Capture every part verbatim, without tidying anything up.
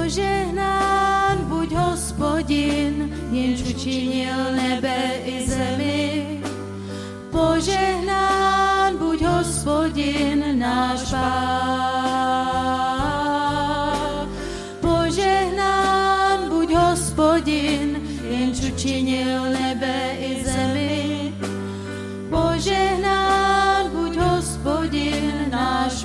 Požehnán buď Hospodin, jenž učinil nebe i zemi. Požehnán buď Hospodin, náš Pán. Požehnán buď Hospodin, jenž učinil nebe i zemi. Požehnán buď Hospodin, náš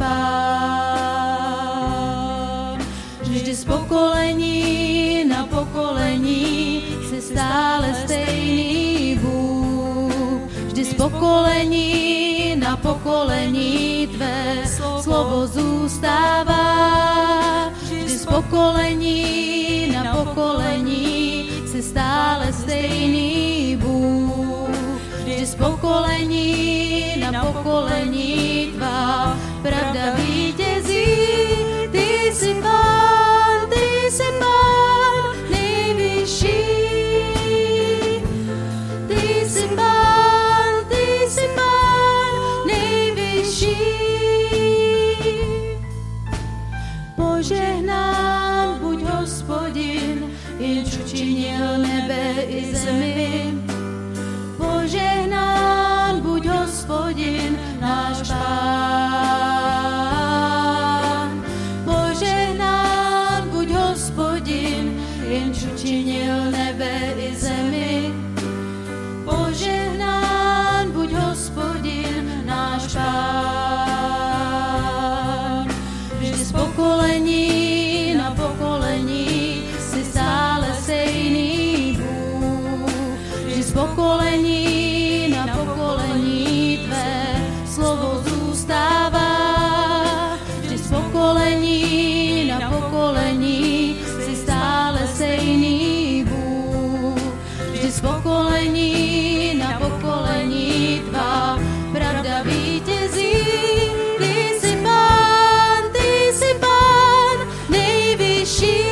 Pán. Vždy z pokolení na pokolení si stále stejný Bůh. Vždy z pokolení na pokolení tvé slovo zůstává. Vždy z pokolení na pokolení si stále stejný Bůh. Vždy z pokolení na pokolení tvá pravda vítězí. Ty jsi Pán, ty jsi Pán nejvyšší. Ty jsi Pán, ty jsi Pán nejvyšší. Požehnán buď Hospodin, jenž učinil nebe i zemi. Požehnán buď Hospodin, náš Pán. Požehnán buď Hospodin, jenž učinil nebe i zemi. Požehnán buď Hospodin, náš Pán. Vždy z pokolení na pokolení si stále stejný Bůh. Vždy z pokolení na pokolení tvé slovo zůstává. Vždy z pokolení na pokolení si stále stejný Bůh. Vždy z pokolení na pokolení tvá pravda vítězí. Ty jsi Pán, ty jsi Pán nejvyšší.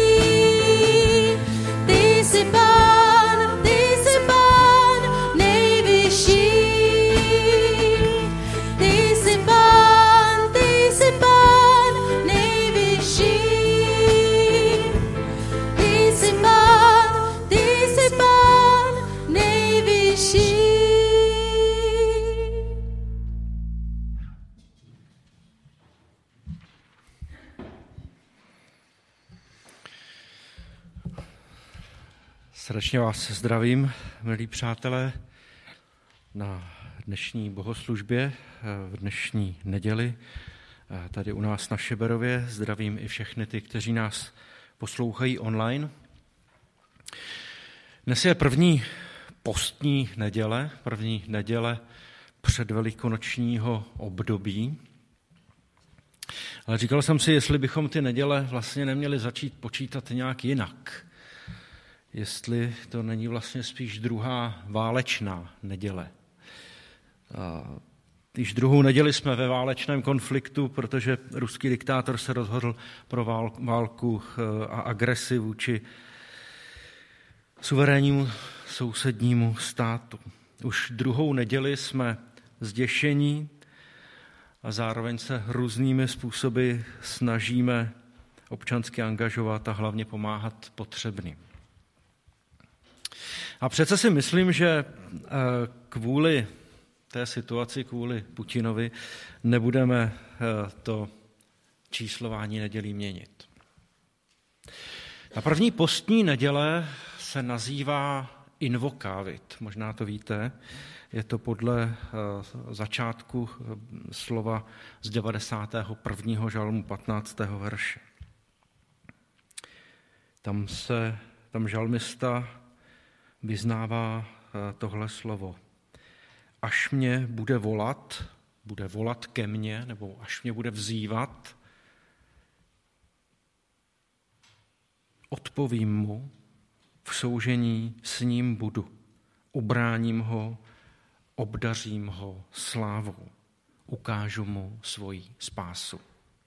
Ty jsi Pán, ty jsi Pán nejvyšší. Ty jsi Pán, ty jsi Pán nejvyšší. Ty jsi Pán, ty jsi Pán nejvyšší. Srdečně vás zdravím, milí přátelé, na dnešní bohoslužbě, v dnešní neděli, tady u nás na Šeberově. Zdravím i všechny ty, kteří nás poslouchají online. Dnes je první postní neděle, první neděle předvelikonočního období. Ale říkal jsem si, jestli bychom ty neděle vlastně neměli začít počítat nějak jinak. Jestli to není vlastně spíš druhá válečná neděle. Již druhou neděli jsme ve válečném konfliktu, protože ruský diktátor se rozhodl pro válku a agresi vůči suverénnímu sousednímu státu. Už druhou neděli jsme zděšení a zároveň se různými způsoby snažíme občansky angažovat a hlavně pomáhat potřebným. A přece si myslím, že kvůli té situaci, kvůli Putinovi, nebudeme to číslování nedělí měnit. Ta první postní neděle se nazývá invokavit. Možná to víte, je to podle začátku slova z devadesátého prvního žalmu patnáctého verše. Tam se, tam žalmista vyznává tohle slovo. Až mě bude volat, bude volat ke mně, nebo až mě bude vzývat, odpovím mu, v soužení s ním budu. Ubráním ho, obdařím ho slávou, ukážu mu svoji spásu.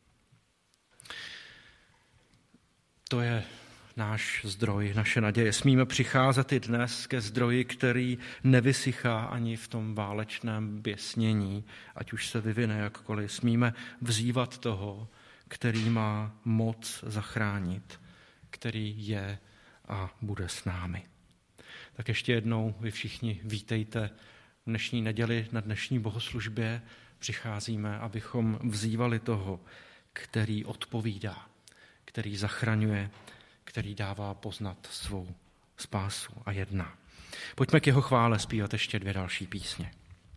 To je náš zdroj, naše naděje. Smíme přicházet i dnes ke zdroji, který nevysychá ani v tom válečném běsnění, ať už se vyvine jakkoliv. Smíme vzývat toho, který má moc zachránit který je a bude s námi. Tak ještě jednou vy všichni vítejte v dnešní neděli na dnešní bohoslužbě. Přicházíme, abychom vzývali toho, který odpovídá, který zachraňuje, který dává poznat svou spásu a jedná. Pojďme k jeho chvále zpívat ještě dvě další písně.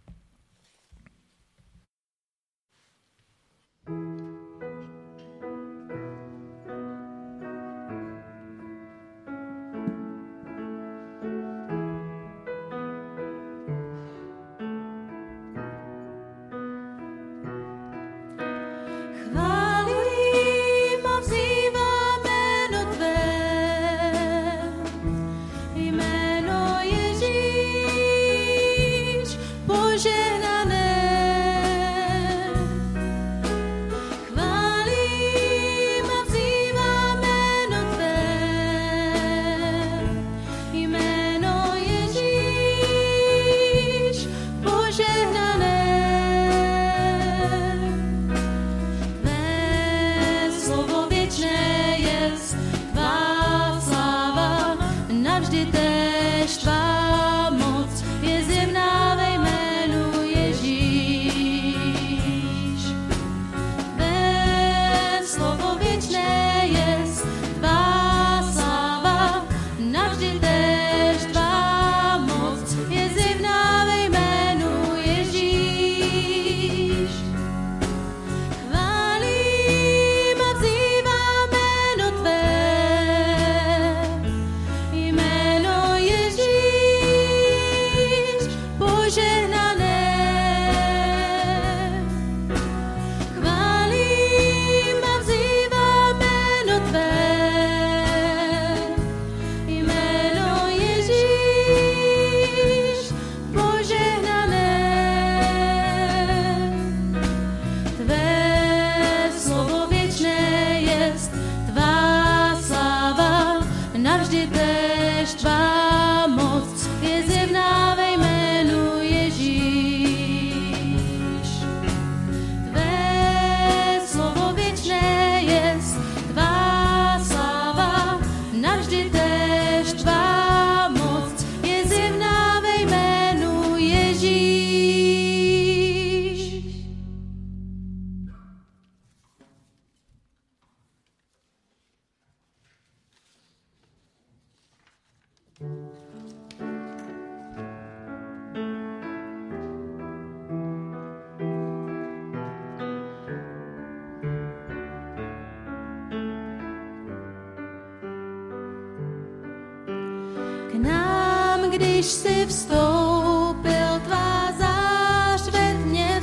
Když jsi vstoupil, tvá zář ve tmě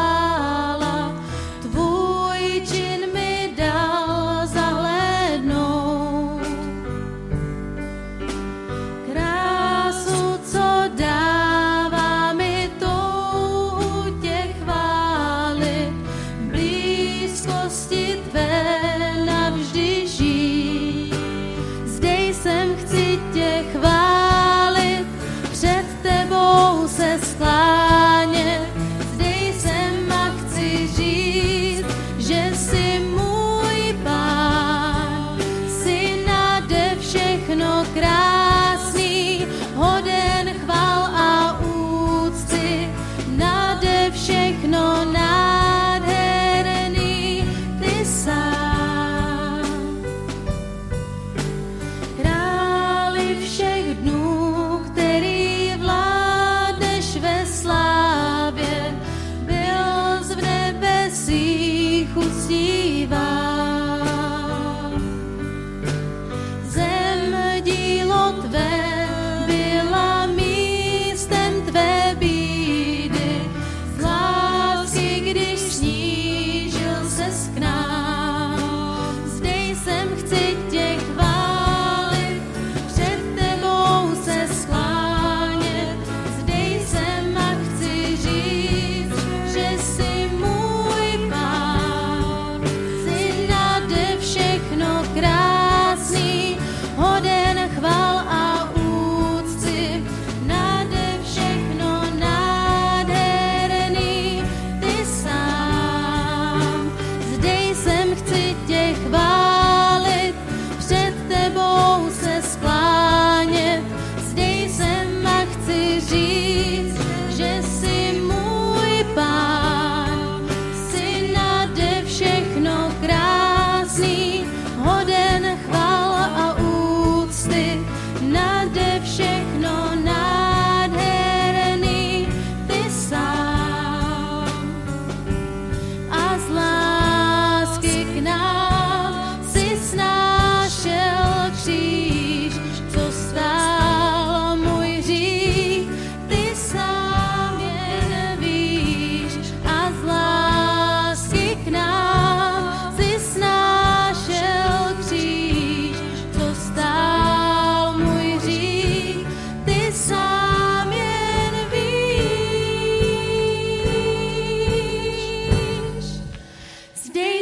vzplála, tvůj čin mi dal zahlédnout. Krásu, co dává mi touhu tě chválit, v blízkosti tvé navždy žít. Zde jsem, chci tě chválit, před tebou se sklánět, zde jsem a chci říct, že jsi můj Pán, jsi nade všechno krásný, hoden chval a úcty, nade všechno nádherný, ty sám. Králi všech dnů, zem dílo tvé byla místem tvé bídy, z lásky, když snížil ses k nám. Zde jsem, chci tě chválit, před tebou se sklánět, zde jsem a chci říct, že jsi můj Pán,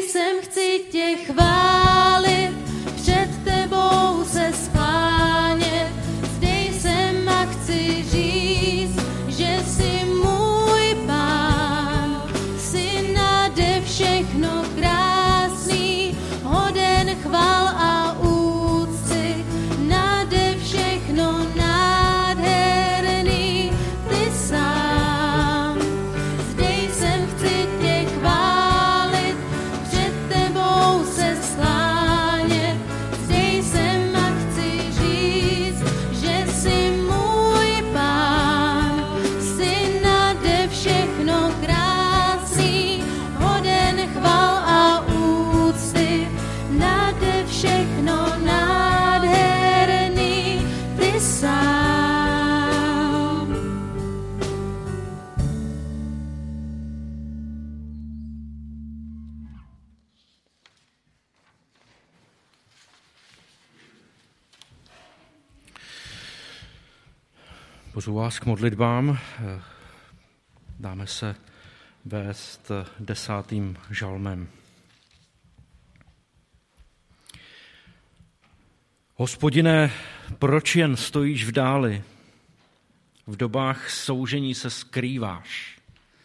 jsem, chci tě chválit, před tebou se sklánět. Zde jsem a chci říct, že jsi můj Pán, jsi nade všechno krásný, hoden chval a úcty, nade všechno nádherný, ty sám. Zde jsem, chci tě chválit, před tebou se sklánět. Zde jsem a chci říct, že jsi můj Pán, jsi nade všechno krásný, hoden chval a úcty, nade všechno nádherný, ty sám. Pozvu vás k modlitbám. Dáme se vést desátým žalmem. Hospodine, proč jen stojíš v dáli? V dobách soužení se skrýváš.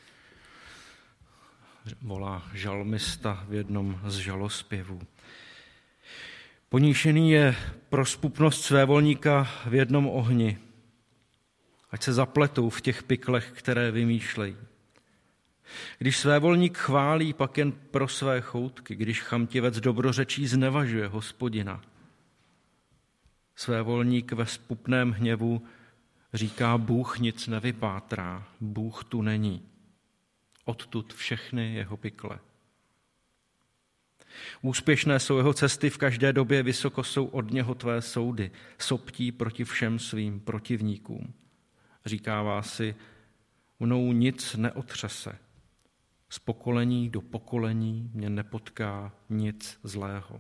Volá žalmista v jednom z žalospěvů. Poníšený je prospupnost svévolníka v jednom ohni. Ať se zapletou v těch pyklech, které vymýšlejí. Když svévolník chválí, pak jen pro své choutky, když chamtivec dobrořečí znevažuje Hospodina. Svévolník ve zpupném hněvu říká, Bůh nic nevypátrá, Bůh tu není. Odtud všechny jeho pykle. Úspěšné jsou jeho cesty v každé době, vysoko jsou od něho tvé soudy, soptí proti všem svým protivníkům. Říkává si, mnou nic neotřese. Z pokolení do pokolení mě nepotká nic zlého.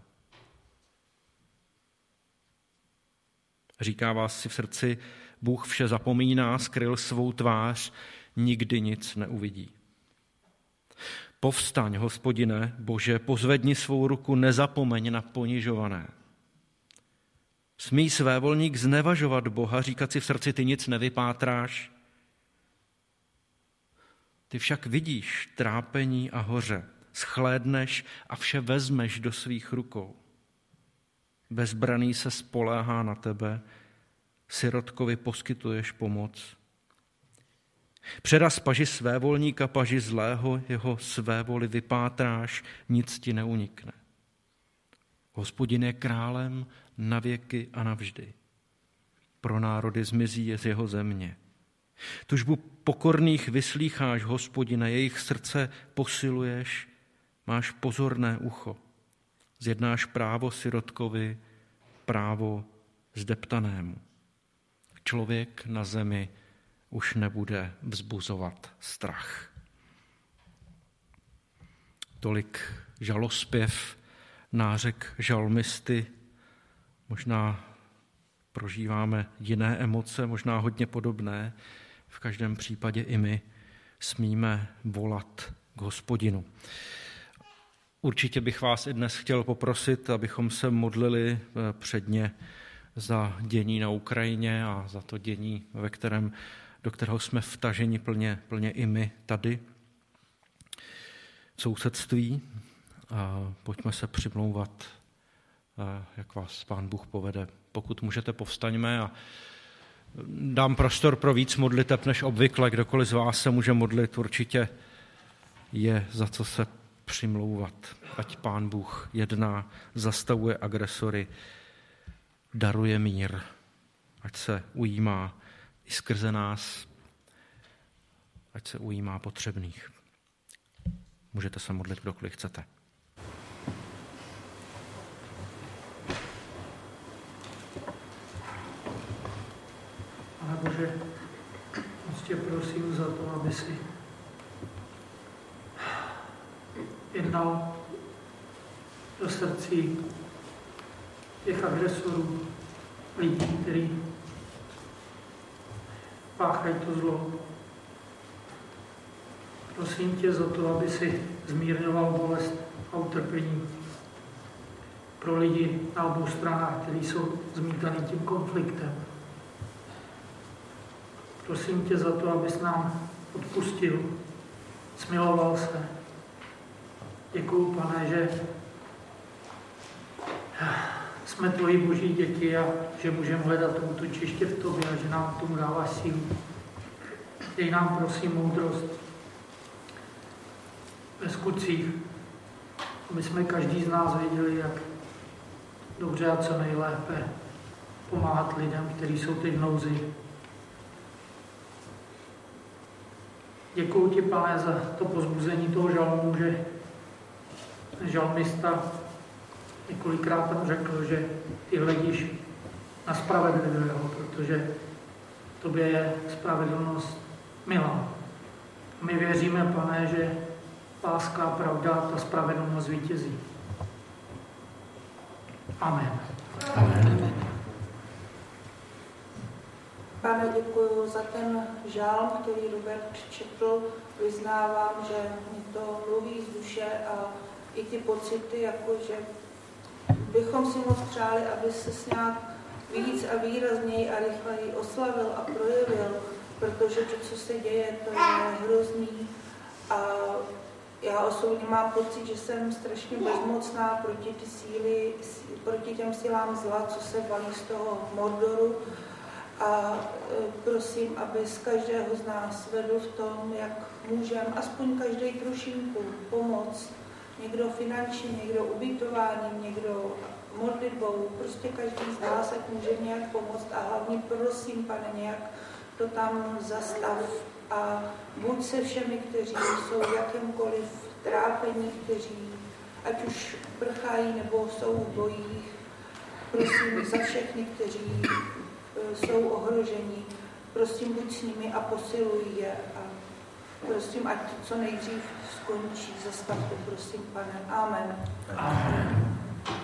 Říkává si v srdci, Bůh vše zapomíná, skryl svou tvář, nikdy nic neuvidí. Povstaň, Hospodine, Bože, pozvedni svou ruku, nezapomeň na ponižované. Smí svévolník znevažovat Boha, říkat si v srdci, ty nic nevypátráš. Ty však vidíš trápení a hoře, shlédneš a vše vezmeš do svých rukou. Bezbraný se spoléhá na tebe, sirotkovi poskytuješ pomoc. Předaz paži svévolníka, paži zlého, jeho svévoli vypátráš, nic ti neunikne. Hospodin je králem na věky a navždy. Pro národy zmizí je z jeho země. Tužbu pokorných vyslýcháš, Hospodine, jejich srdce posiluješ, máš pozorné ucho. Zjednáš právo sirotkovi, právo zdeptanému. Člověk na zemi už nebude vzbuzovat strach. Tolik žalospěv, nářek žalmisty. Možná prožíváme jiné emoce, možná hodně podobné. V každém případě i my smíme volat k Hospodinu. Určitě bych vás i dnes chtěl poprosit, abychom se modlili předně za dění na Ukrajině a za to dění, ve kterém, do kterého jsme vtaženi plně, plně i my tady v sousedství. A pojďme se přimlouvat, jak vás Pán Bůh povede. Pokud můžete, povstaňme a dám prostor pro víc modliteb než obvykle. Kdokoliv z vás se může modlit, určitě je za co se přimlouvat. Ať Pán Bůh jedná, zastavuje agresory, daruje mír, ať se ujímá i skrze nás, ať se ujímá potřebných. Můžete se modlit, kdokoliv chcete. Pane Bože, moc tě prosím za to, aby si jednal do srdcí těch agresorů, lidí, kteří páchají to zlo. Prosím tě za to, aby si zmírňoval bolest a utrpení pro lidi na obou stranách, kteří jsou zmítaný tím konfliktem. Prosím tě za to, abys nám odpustil, smiloval se. Děkuju, Pane, že jsme tvoji boží děti a že můžeme hledat to útočiště v tobě a že nám tomu dáváš sílu. Dej nám, prosím, moudrost ve skutcích, aby jsme každý z nás věděli, jak dobře a co nejlépe pomáhat lidem, kteří jsou teď v nouzi. Děkuji ti, Pane, za to povzbuzení toho žalmu, že žalmista několikrát tam řekl, že ty hledíš na spravedlivého, protože tobě je spravedlnost milá. My věříme, Pane, že láska a pravda, ta spravedlnost vítězí. Amen. Amen. Pane, děkuji za ten žálm, který Robert četl. Vyznávám, že mi to mluví z duše a i ty pocity, jakože bychom si moc přáli, aby se nějak víc a výrazněji a rychleji oslavil a projevil, protože to, co se děje, to je hrozný. A já osobně mám pocit, že jsem strašně bezmocná proti, ty síly, proti těm silám zla, co se valí z toho Mordoru. A prosím, aby z každého z nás vedl v tom, jak můžeme, aspoň každý trošinku pomoct. Někdo finančně, někdo ubytováním, někdo modlitbou, prostě každý z nás, jak může nějak pomoct a hlavně prosím, Pane, nějak to tam zastav a buď se všemi, kteří jsou v jakémkoliv trápení, kteří ať už prchají nebo jsou v bojích, prosím za všechny, kteří jsou ohroženi, prosím, buď s nimi a posiluj je a prosím, ať to co nejdřív skončí. Zastav to, prosím, Pane. Amen. Amen.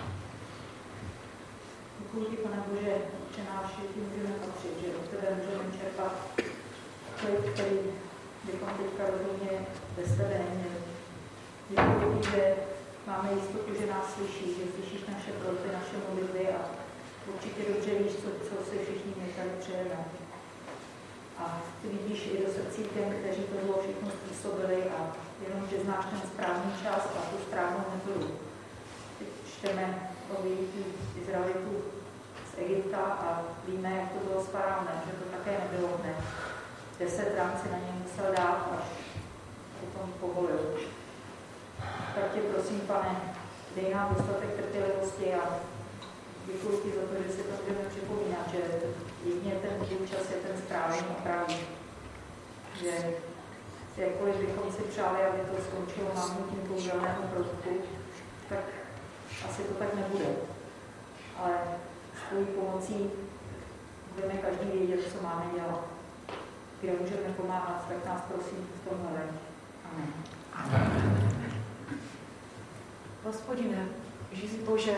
Děkuji ti, Pane Bože, že nás všichni můžeme patřit, že od tebe můžeme čerpat klid, který bychom teďka rozhodně bez tebe neměli. Děkuji ti, že máme jistotu, že nás slyší, že slyšíš naše prosby, naše modlitby a určitě dobře víš, co, co si všichni my tady přejeme. A ty vidíš i do srdcí těm, kteří to bylo všechno způsobili a jenom, že znáš ten správný čas a tu správnou metodu. Teď čteme o vyjití Izraelitů z Egypta a víme, jak to bylo s faraonem, že to také nebylo hned. Deset rán si na něj musel dát, až potom povolil. Tak tě prosím, Pane, dej nám dostatek trpělivosti a děkuji ti za to, že si to budeme připomínat, že jedině ten čas je ten správný a pravý. Že jakkoliv bychom si přáli, aby to skončilo mávnutím kouzelného prostku, tak asi to tak nebude. Ale s tvojí pomocí budeme každý vědět, co máme dělat. Kde můžeme pomáhat, tak nás prosím v tom hledat. Amen. Amen. Hospodine, Žízi Bože,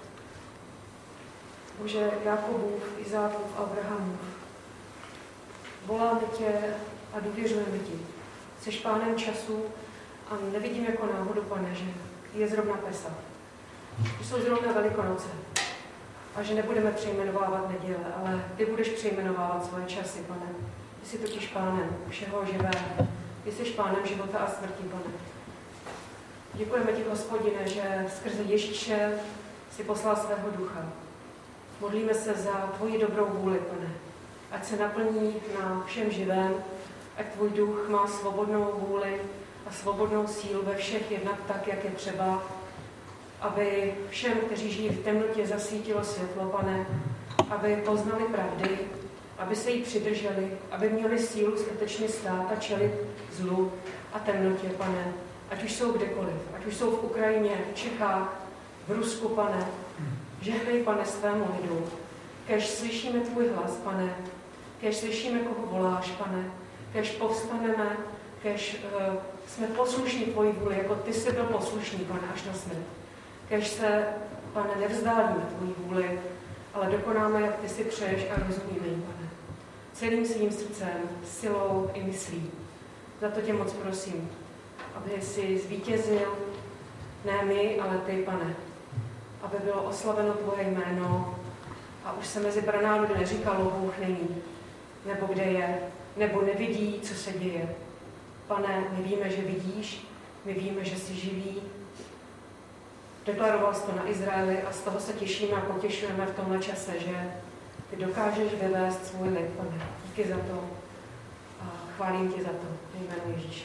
Bože Jakobův, Izákův, Abrahamův, voláme tě a důvěřujeme ti. Jseš pánem času a nevidím jako náhodu, Pane, že je zrovna Pesach. Že jsou zrovna Velikonoce a že nebudeme přejmenovávat neděle, ale ty budeš přejmenovávat svoje časy, Pane. Ty jsi totiž pánem všeho živého. Ty jsi pánem života a smrti, Pane. Děkujeme ti, Hospodine, že skrze Ježíše si poslal svého ducha. Modlíme se za tvoji dobrou vůli, Pane. Ať se naplní na všem živém, ať tvůj duch má svobodnou vůli a svobodnou sílu ve všech jednat tak, jak je třeba, aby všem, kteří žijí v temnotě, zasvítilo světlo, Pane, aby poznali pravdy, aby se jí přidrželi, aby měli sílu skutečně stát a čelit zlu a temnotě, Pane. Ať už jsou kdekoliv, ať už jsou v Ukrajině, v Čechách, v Rusku, Pane. Žehnej, Pane, svému lidu. Kéž slyšíme tvůj hlas, Pane. Kéž slyšíme, koho voláš, Pane. Kéž povstaneme, kéž uh, jsme poslušní tvoji vůli, jako ty jsi byl poslušný, Pane, až na smrt. Kéž se, Pane, nevzdálíme tvoji vůli, ale dokonáme, jak ty si přeješ a rozumíme jí, Pane. Celým svým srdcem, silou i myslí. Za to tě moc prosím, aby si zvítězil Ne my, ale ty, Pane. Aby bylo oslaveno tvoje jméno a už se mezi branárody neříkalo, Bůh není, nebo kde je, nebo nevidí, co se děje. Pane, my víme, že vidíš, my víme, že jsi živý. Deklaroval jsi to na Izraeli a z toho se těšíme a potěšujeme v tomhle čase, že ty dokážeš vyvést svůj lid, Pane. Díky za to a chválím tě za to, jméno Ježíše.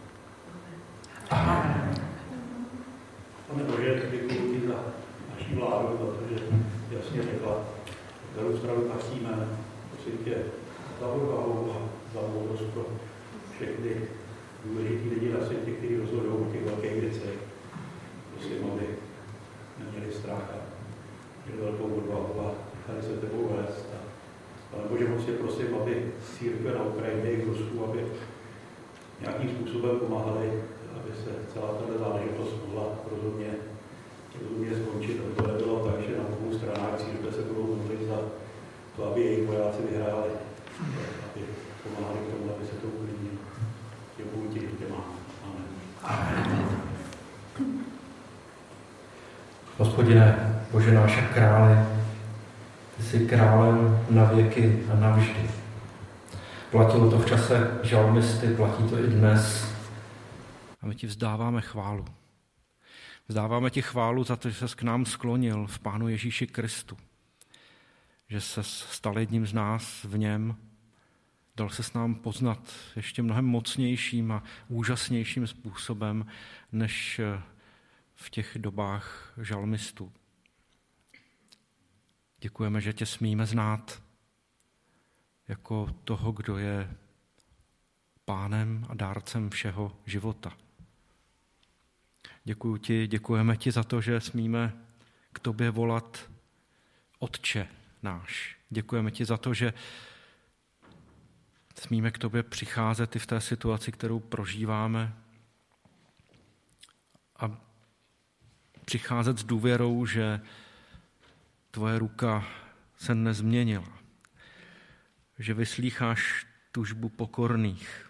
Amen. Pane Bože, děkuji ti za naší vládu, za to, že jasně řekla, kterou stranu patříme, prosím tě, za odvahu a za moudrost pro všechny důležitý lidi na světě, kteří rozhodují o těch velkých věcech. Prosím, aby neměli strach a měli velkou odvahu a nechali se tebou vést. Pane Bože, moc tě prosím, aby církve na Ukrajině i v Rusku, aby nějakým způsobem pomáhali, aby se celá tato záležitost mohla rozhodně, rozhodně skončit. Aby to nebylo tak, že na obou stranách církve se budou modlit za to, aby jejich vojáci vyhráli, aby pomáhali k tomu, aby se to uklidnilo. Děkuji ti, že tě mám. Amen. Amen. Hospodine, Bože náš králi, ty jsi králem na věky a navždy. Platilo to v čase žalmisty, platí to i dnes. A my ti vzdáváme chválu. Vzdáváme ti chválu za to, že ses k nám sklonil v Pánu Ježíši Kristu. Že ses stal jedním z nás v něm. Dal ses nám poznat ještě mnohem mocnějším a úžasnějším způsobem, než v těch dobách žalmistů. Děkujeme, že tě smíme znát jako toho, kdo je pánem a dárcem všeho života. Děkuji ti, děkujeme ti za to, že smíme k tobě volat Otče náš. Děkujeme ti za to, že smíme k tobě přicházet i v té situaci, kterou prožíváme, a přicházet s důvěrou, že tvoje ruka se nezměnila, že vyslýcháš tužbu pokorných,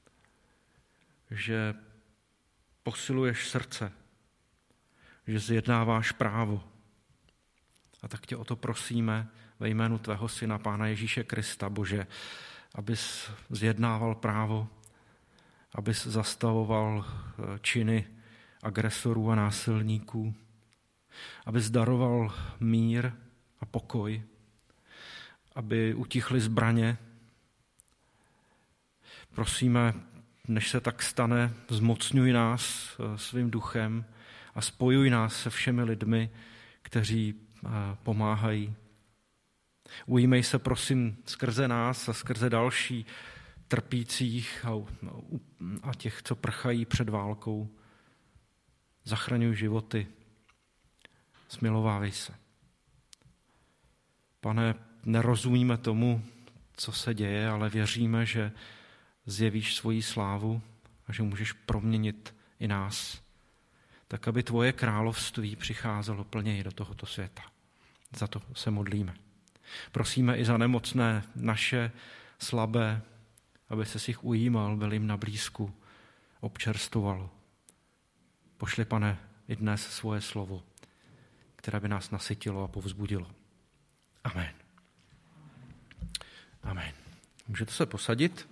že posiluješ srdce, že zjednáváš právo. A tak tě o to prosíme ve jménu tvého syna, Pána Ježíše Krista, Bože, abys zjednával právo, abys zastavoval činy agresorů a násilníků, abys daroval mír a pokoj, aby utichly zbraně. Prosíme, než se tak stane, zmocňuj nás svým duchem a spojuj nás se všemi lidmi, kteří pomáhají. Ujímej se, prosím, skrze nás a skrze další trpících a, a těch, co prchají před válkou. Zachraňuj životy. Smilovávej se. Pane, nerozumíme tomu, co se děje, ale věříme, že zjevíš svoji slávu a že můžeš proměnit i nás, tak aby tvoje království přicházelo plněji do tohoto světa. Za to se modlíme. Prosíme i za nemocné naše, slabé, aby se jich ujímal, byl jim na blízku, občerstoval. Pošli, Pane, i dnes svoje slovo, které by nás nasytilo a povzbudilo. Amen. Amen. Můžete se posadit?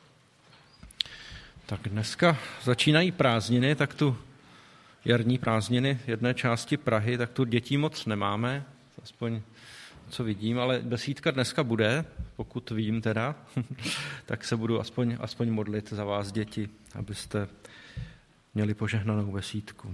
Tak dneska začínají prázdniny, tak tu jarní prázdniny jedné části Prahy, tak tu dětí moc nemáme, aspoň co vidím, ale besídka dneska bude, pokud vím teda, tak se budu aspoň, aspoň modlit za vás, děti, abyste měli požehnanou besídku.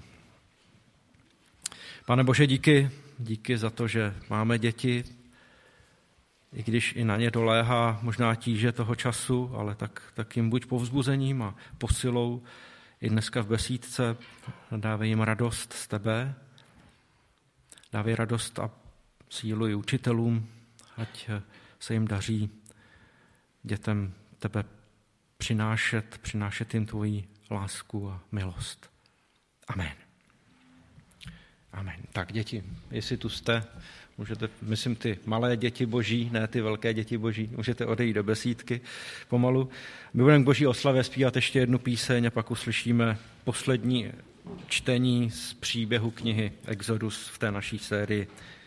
Pane Bože, díky, díky za to, že máme děti, i když i na ně doléhá možná tíže toho času, ale tak, tak jim buď povzbuzením a posilou. I dneska v besídce dávej jim radost z tebe, dávej radost a sílu i učitelům, ať se jim daří dětem tebe přinášet, přinášet jim tvoji lásku a milost. Amen. Amen. Tak děti, jestli tu jste, můžete, myslím ty malé děti boží, ne ty velké děti boží, můžete odejít do besídky pomalu. My budeme k boží oslavě zpívat ještě jednu píseň a pak uslyšíme poslední čtení z příběhu knihy Exodus v té naší sérii.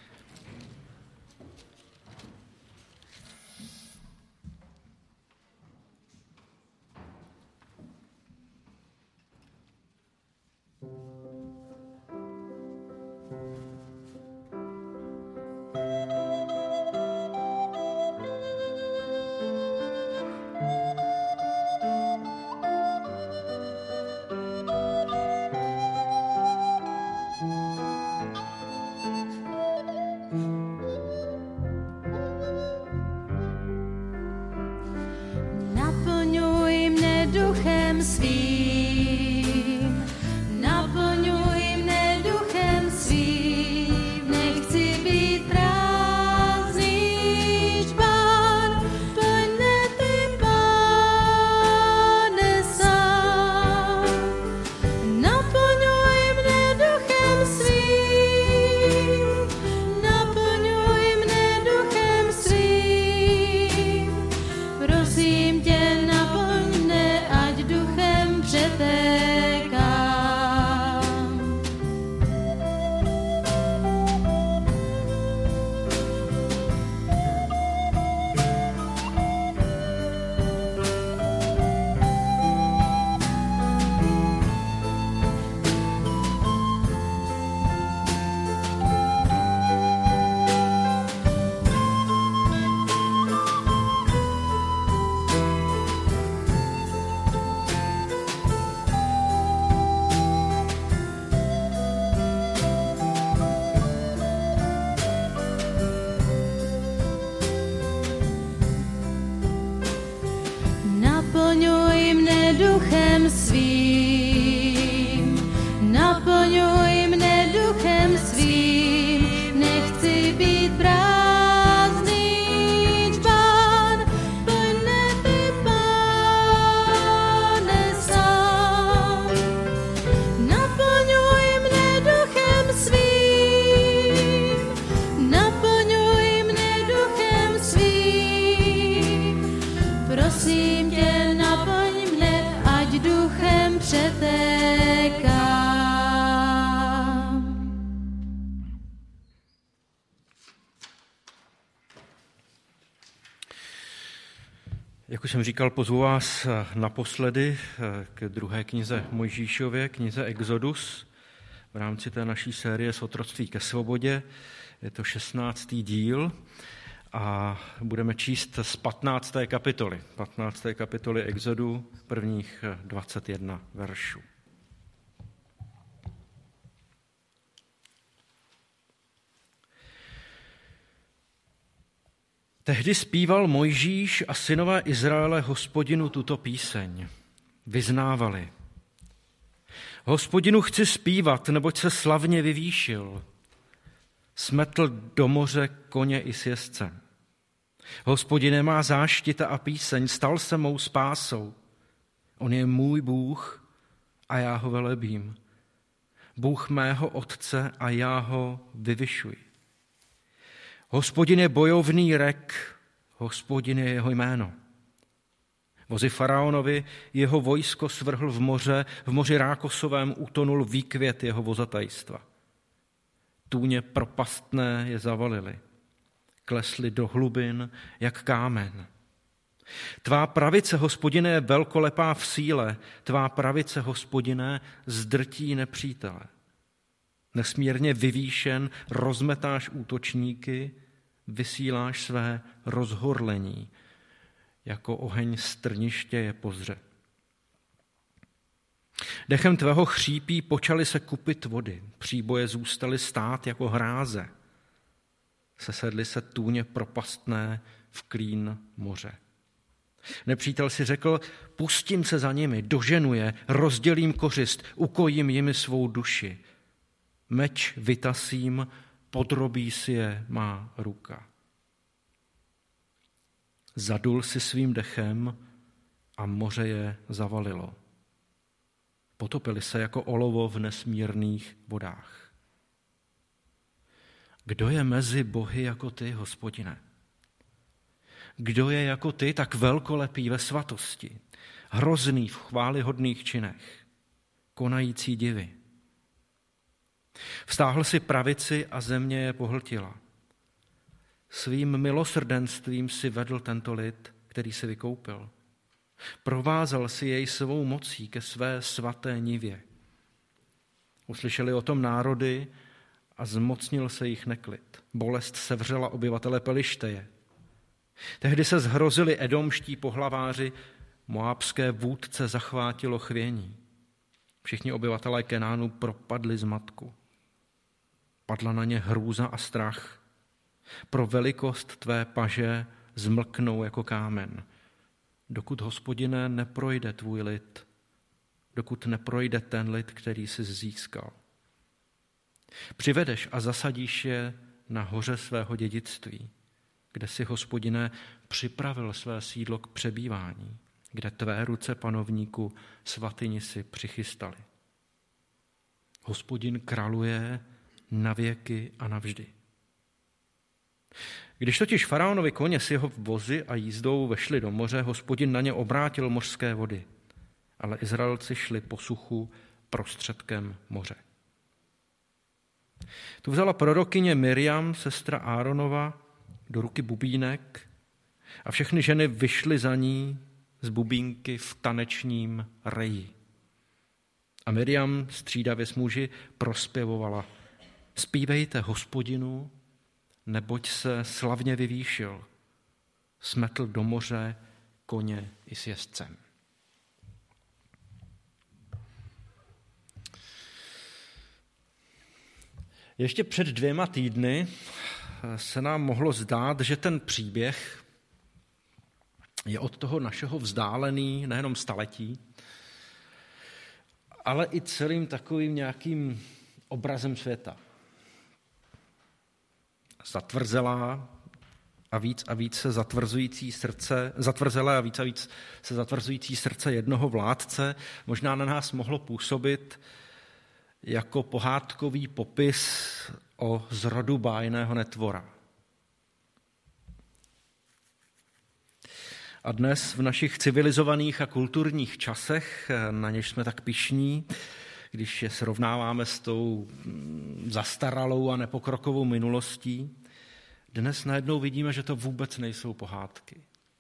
Jak už jsem říkal, pozvu vás naposledy k druhé knize Mojžíšově, knize Exodus, v rámci té naší série Z otroctví ke svobodě. Je to šestnáctý díl a budeme číst z patnácté kapitoly. patnácté kapitoly Exodu, prvních dvacet jedna veršů. Tehdy zpíval Mojžíš a synové Izraele Hospodinu tuto píseň. Vyznávali: Hospodinu chci zpívat, neboť se slavně vyvýšil. Smetl do moře koně i sjezdce. Hospodine, má záštita a píseň, stal se mou spásou. On je můj Bůh a já ho velebím. Bůh mého otce a já ho vyvyšuji. Hospodin je bojovný rek, Hospodin je jeho jméno. Vozy faraonovi jeho vojsko svrhl v moře, v moři Rákosovém utonul výkvět jeho vozatajstva. Tůně propastné je zavalili, klesli do hlubin jak kámen. Tvá pravice, Hospodine, je velkolepá v síle, tvá pravice, Hospodine, zdrtí nepřítele. Nesmírně vyvýšen rozmetáš útočníky, vysíláš své rozhorlení, jako oheň strniště je pozře. Dechem tvého chřípí počaly se kupit vody, příboje zůstaly stát jako hráze. Sesedly se tůně propastné v klín moře. Nepřítel si řekl, pustím se za nimi, doženu je, rozdělím kořist, ukojím jimi svou duši. Meč vytasím, podrobí si je má ruka. Zadul si svým dechem a moře je zavalilo. Potopili se jako olovo v nesmírných vodách. Kdo je mezi bohy jako ty, Hospodine? Kdo je jako ty tak velkolepý ve svatosti, hrozný v chvályhodných činech, konající divy? Vztáhl si pravici a země je pohltila. Svým milosrdenstvím si vedl tento lid, který si vykoupil. Provázal si jej svou mocí ke své svaté nivě. Uslyšeli o tom národy a zmocnil se jich neklid. Bolest sevřela obyvatele Pelišteje. Tehdy se zhrozili edomští pohlaváři, moábské vůdce zachvátilo chvění. Všichni obyvatelé Kenánu propadli zmatku. Padla na ně hrůza a strach. Pro velikost tvé paže zmlknou jako kámen. Dokud, Hospodine, neprojde tvůj lid, dokud neprojde ten lid, který jsi získal. Přivedeš a zasadíš je na hoře svého dědictví, kde si, Hospodine, připravil své sídlo k přebývání, kde tvé ruce, panovníku, svatyni si přichystali. Hospodin králuje na věky a navždy. Když totiž faraonovi koně s jeho vozy a jízdou vešli do moře, Hospodin na ně obrátil mořské vody, ale Izraelci šli po suchu prostředkem moře. Tu vzala prorokyně Miriam, sestra Áronova, do ruky bubínek a všechny ženy vyšly za ní z bubínky v tanečním reji. A Miriam střídavě s muži prospěvovala: Zpívejte Hospodinu, neboť se slavně vyvýšil, smetl do moře koně i s jezdcem. Ještě před dvěma týdny se nám mohlo zdát, že ten příběh je od toho našeho vzdálený nejenom staletí, ale i celým takovým nějakým obrazem světa. Zatvrzelá a víc a víc se zatvrzující srdce, zatvrzelé a víc a víc se zatvrzující srdce jednoho vládce možná na nás mohlo působit jako pohádkový popis o zrodu bájného netvora. A dnes v našich civilizovaných a kulturních časech, na něž jsme tak pyšní, když je srovnáváme s tou zastaralou a nepokrokovou minulostí, dnes najednou vidíme, že to vůbec nejsou pohádky.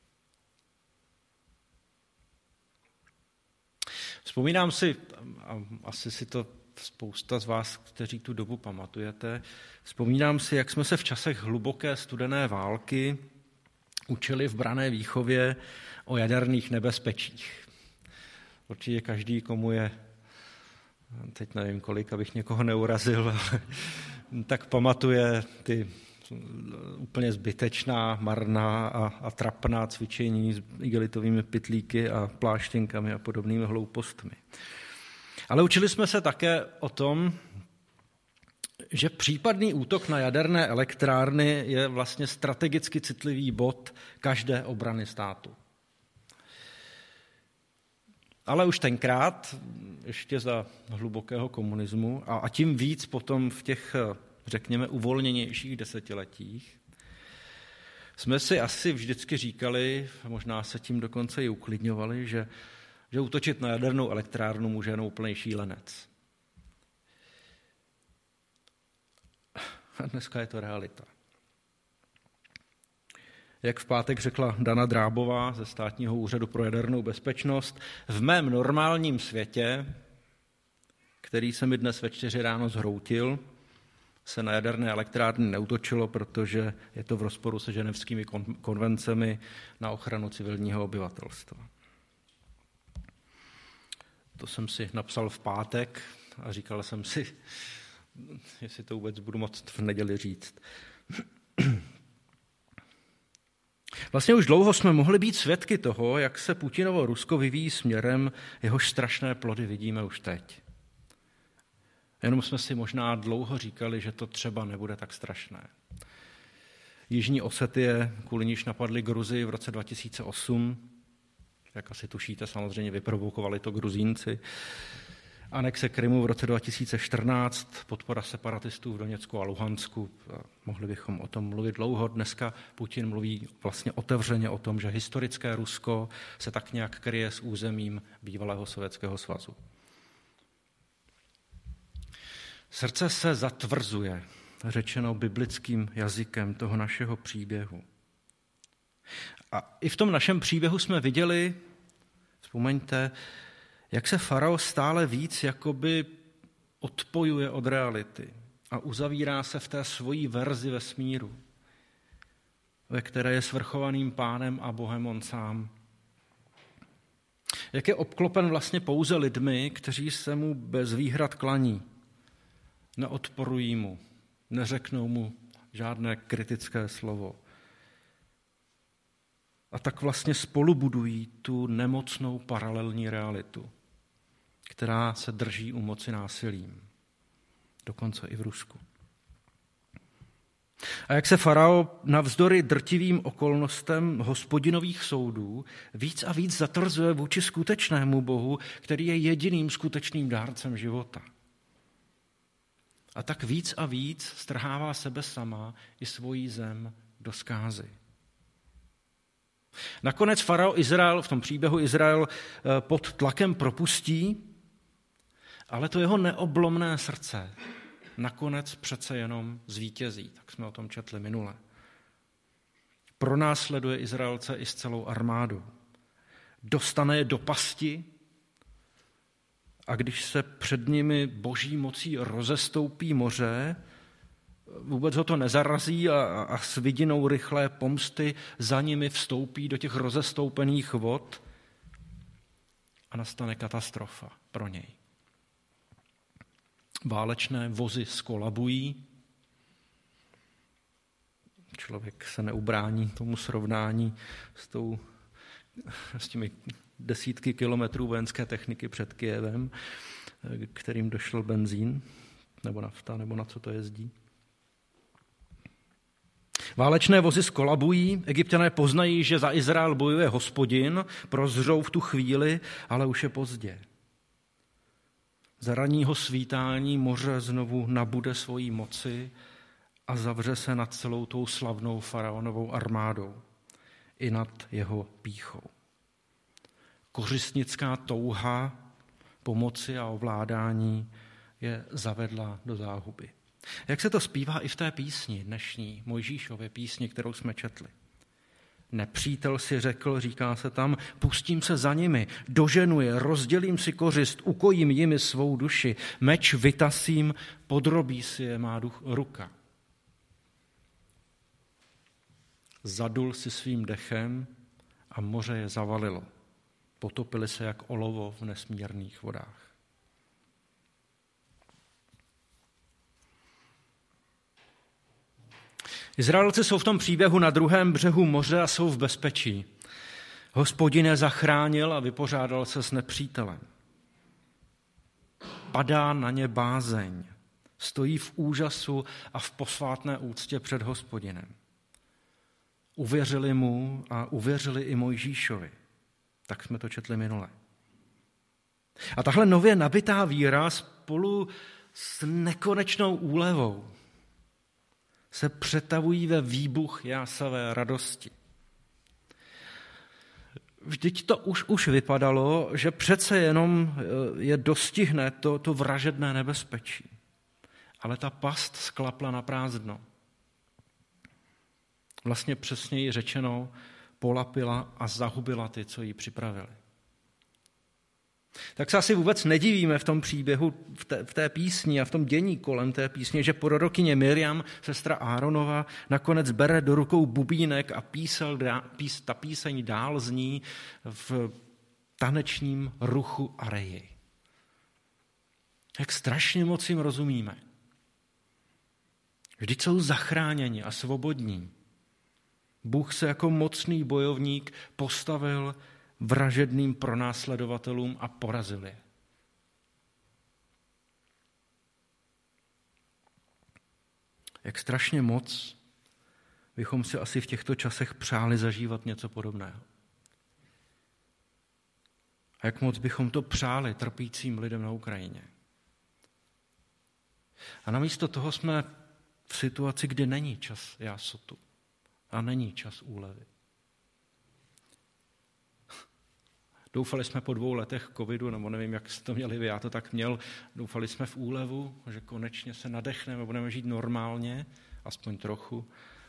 Vzpomínám si, a asi si to spousta z vás, kteří tu dobu pamatujete, vzpomínám si, jak jsme se v časech hluboké studené války učili v branné výchově o jaderných nebezpečích. Určitě každý, komu je, teď nevím kolik, abych někoho neurazil, tak pamatuje ty úplně zbytečná, marná a, a trapná cvičení s igelitovými pytlíky a pláštěnkami a podobnými hloupostmi. Ale učili jsme se také o tom, že případný útok na jaderné elektrárny je vlastně strategicky citlivý bod každé obrany státu. Ale už tenkrát, ještě za hlubokého komunismu, a, a tím víc potom v těch, řekněme, uvolněnějších desetiletích, jsme si asi vždycky říkali, možná se tím dokonce i uklidňovali, že, že útočit na jadernou elektrárnu může jenom úplný šílenec. A dneska je to realita. Jak v pátek řekla Dana Drábová ze Státního úřadu pro jadernou bezpečnost, v mém normálním světě, který se mi dnes ve čtyři ráno zhroutil, se na jaderné elektrárny neútočilo, protože je to v rozporu se ženevskými konvencemi na ochranu civilního obyvatelstva. To jsem si napsal v pátek a říkal jsem si, jestli to vůbec budu moct v neděli říct. Vlastně už dlouho jsme mohli být svědky toho, jak se Putinovo Rusko vyvíjí směrem, jehož strašné plody vidíme už teď. Jenom jsme si možná dlouho říkali, že to třeba nebude tak strašné. Jižní Osetie, kvůli níž napadli Gruzii v roce dva tisíce osm, jak asi tušíte, samozřejmě vyprovokovali to Gruzínci. anexe Krymu v roce dva tisíce čtrnáct, podpora separatistů v Doněcku a Luhansku. Mohli bychom o tom mluvit dlouho. Dneska Putin mluví vlastně otevřeně o tom, že historické Rusko se tak nějak kryje s územím bývalého Sovětského svazu. Srdce se zatvrzuje, řečeno biblickým jazykem toho našeho příběhu. A i v tom našem příběhu jsme viděli, vzpomeňte, jak se farao stále víc jakoby odpojuje od reality a uzavírá se v té svojí verzi vesmíru, ve které je svrchovaným pánem a Bohem on sám. Jak je obklopen vlastně pouze lidmi, kteří se mu bez výhrad klaní, neodporují mu, neřeknou mu žádné kritické slovo. A tak vlastně spolu budují tu nemocnou paralelní realitu, která se drží u moci násilím, dokonce i v Rusku. A jak se farao navzdory drtivým okolnostem Hospodinových soudů víc a víc zatvrzuje vůči skutečnému Bohu, který je jediným skutečným dárcem života. A tak víc a víc strhává sebe sama i svoji zem do zkázy. Nakonec farao Izrael, v tom příběhu Izrael pod tlakem propustí, ale to jeho neoblomné srdce nakonec přece jenom zvítězí. Tak jsme o tom četli minule. Pronásleduje Izraelce i s celou armádou. Dostane je do pasti a když se před nimi boží mocí rozestoupí moře, vůbec ho to nezarazí a, a s vidinou rychlé pomsty za nimi vstoupí do těch rozestoupených vod a nastane katastrofa pro něj. Válečné vozy skolabují, člověk se neubrání tomu srovnání s, tou, s těmi desítky kilometrů vojenské techniky před Kyjevem, kterým došel benzín, nebo nafta, nebo na co to jezdí. Válečné vozy skolabují, Egypťané poznají, že za Izrael bojuje Hospodin, prozřou v tu chvíli, ale už je pozdě. Za ranního svítání moře znovu nabude svojí moci a zavře se nad celou tou slavnou faraonovou armádou i nad jeho pýchou. Kořistnická touha pomoci a ovládání je zavedla do záhuby. Jak se to zpívá i v té písni, dnešní Mojžíšově písni, kterou jsme četli. Nepřítel si řekl, říká se tam, pustím se za nimi, doženu je, rozdělím si kořist, ukojím jimi svou duši, meč vytasím, podrobí si je má duch, ruka. Zadul si svým dechem a moře je zavalilo. Potopili se jak olovo v nesmírných vodách. Izraelci jsou v tom příběhu na druhém břehu moře a jsou v bezpečí. Hospodin je zachránil a vypořádal se s nepřítelem. Padá na ně bázeň, stojí v úžasu a v posvátné úctě před Hospodinem. Uvěřili mu a uvěřili i Mojžíšovi. Tak jsme to četli minule. A tahle nově nabitá víra spolu s nekonečnou úlevou se přetavují ve výbuch jásavé radosti. Vždyť to už, už vypadalo, že přece jenom je dostihne to, to vražedné nebezpečí. Ale ta past sklapla na prázdno. Vlastně přesněji řečeno, polapila a zahubila ty, co ji připravili. Tak se asi vůbec nedivíme v tom příběhu, v té, v té písni a v tom dění kolem té písně, že prorokyně Miriam, sestra Áronova, nakonec bere do rukou bubínek a písel, pís, ta píseň dál zní v tanečním ruchu a reji. Jak strašně moc jim rozumíme. Vždyť jsou zachráněni a svobodní. Bůh se jako mocný bojovník postavil vražedným pronásledovatelům a porazil je. Jak strašně moc bychom si asi v těchto časech přáli zažívat něco podobného. A jak moc bychom to přáli trpícím lidem na Ukrajině. A namísto toho jsme v situaci, kdy není čas jásotu a není čas úlevy. Doufali jsme po dvou letech covidu, nebo nevím, jak jste to měli vy, já to tak měl, doufali jsme v úlevu, že konečně se nadechneme, budeme žít normálně, aspoň trochu.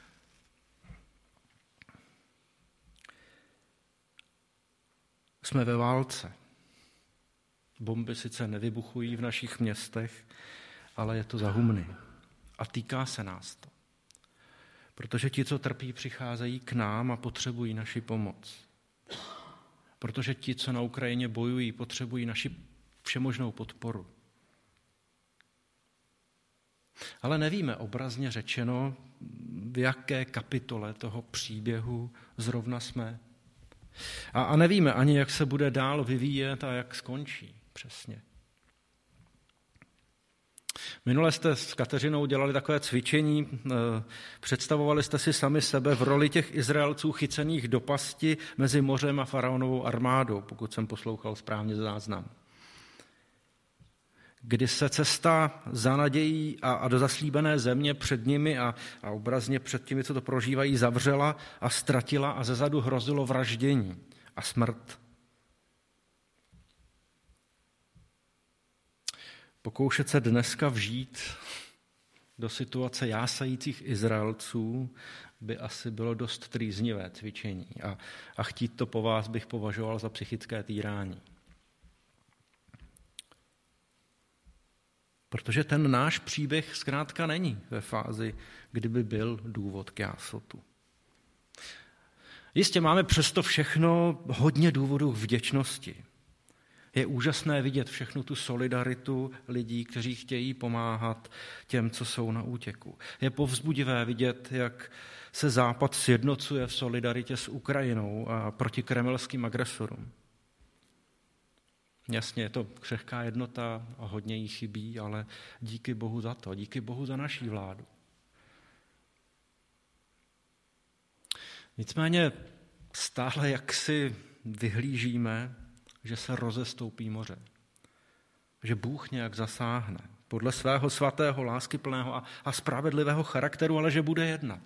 Jsme ve válce. Bomby sice nevybuchují v našich městech, ale je to za humny. A týká se nás to. Protože ti, co trpí, přicházejí k nám a potřebují naši pomoc. Protože ti, co na Ukrajině bojují, potřebují naši všemožnou podporu. Ale nevíme obrazně řečeno, v jaké kapitole toho příběhu zrovna jsme. A, a nevíme ani, jak se bude dál vyvíjet a jak skončí přesně. Minule jste s Kateřinou dělali takové cvičení, představovali jste si sami sebe v roli těch Izraelců chycených do pasti mezi mořem a faraonovou armádou, pokud jsem poslouchal správně záznam. Kdy se cesta za nadějí a, a do zaslíbené země před nimi a, a obrazně před těmi, co to prožívají, zavřela a ztratila a zezadu hrozilo vraždění a smrt. Pokoušet se dneska vžít do situace jásajících Izraelců by asi bylo dost trýznivé cvičení a, a chtít to po vás bych považoval za psychické týrání. Protože ten náš příběh zkrátka není ve fázi, kdyby byl důvod k jásotu. Jistě máme přesto všechno hodně důvodů k vděčnosti. Je úžasné vidět všechnu tu solidaritu lidí, kteří chtějí pomáhat těm, co jsou na útěku. Je povzbudivé vidět, jak se Západ sjednocuje v solidaritě s Ukrajinou a proti kremelským agresorům. Jasně, je to křehká jednota a hodně jí chybí, ale díky Bohu za to, díky Bohu za naší vládu. Nicméně stále jaksi vyhlížíme, že se rozestoupí moře. Že Bůh nějak zasáhne podle svého svatého, láskyplného a, a spravedlivého charakteru, ale že bude jednat.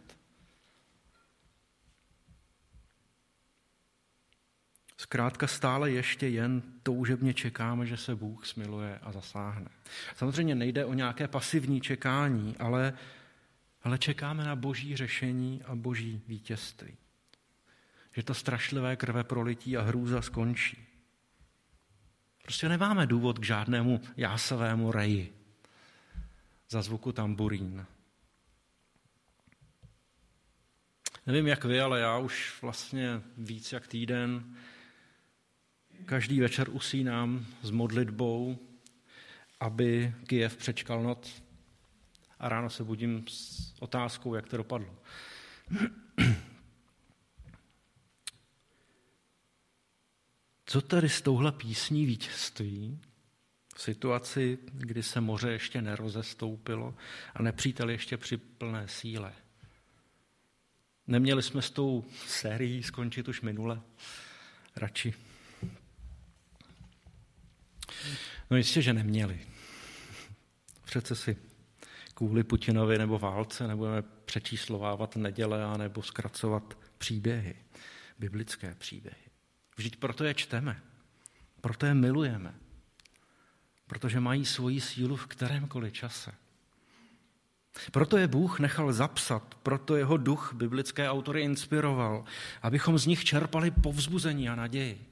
Zkrátka stále ještě jen toužebně čekáme, že se Bůh smiluje a zasáhne. Samozřejmě nejde o nějaké pasivní čekání, ale, ale čekáme na boží řešení a boží vítězství. Že to strašlivé krveprolití a hrůza skončí. Prostě nemáme důvod k žádnému jásavému reji za zvuku tamburín. Nevím, jak vy, ale já už vlastně víc jak týden každý večer usínám s modlitbou, aby Kyjev přečkal noc. A ráno se budím s otázkou, jak to dopadlo. Co tedy s touhle písní vítězství v situaci, kdy se moře ještě nerozestoupilo a nepřítel ještě při plné síle? Neměli jsme s tou sérií skončit už minule? Radši. No jistě, že neměli. Přece si kvůli Putinovi nebo válce nebudeme přečíslovávat neděle a nebo zkracovat příběhy, biblické příběhy. Vždyť proto je čteme, proto je milujeme, protože mají svoji sílu v kterémkoliv čase. Proto je Bůh nechal zapsat, proto jeho duch biblické autory inspiroval, abychom z nich čerpali povzbuzení a naději.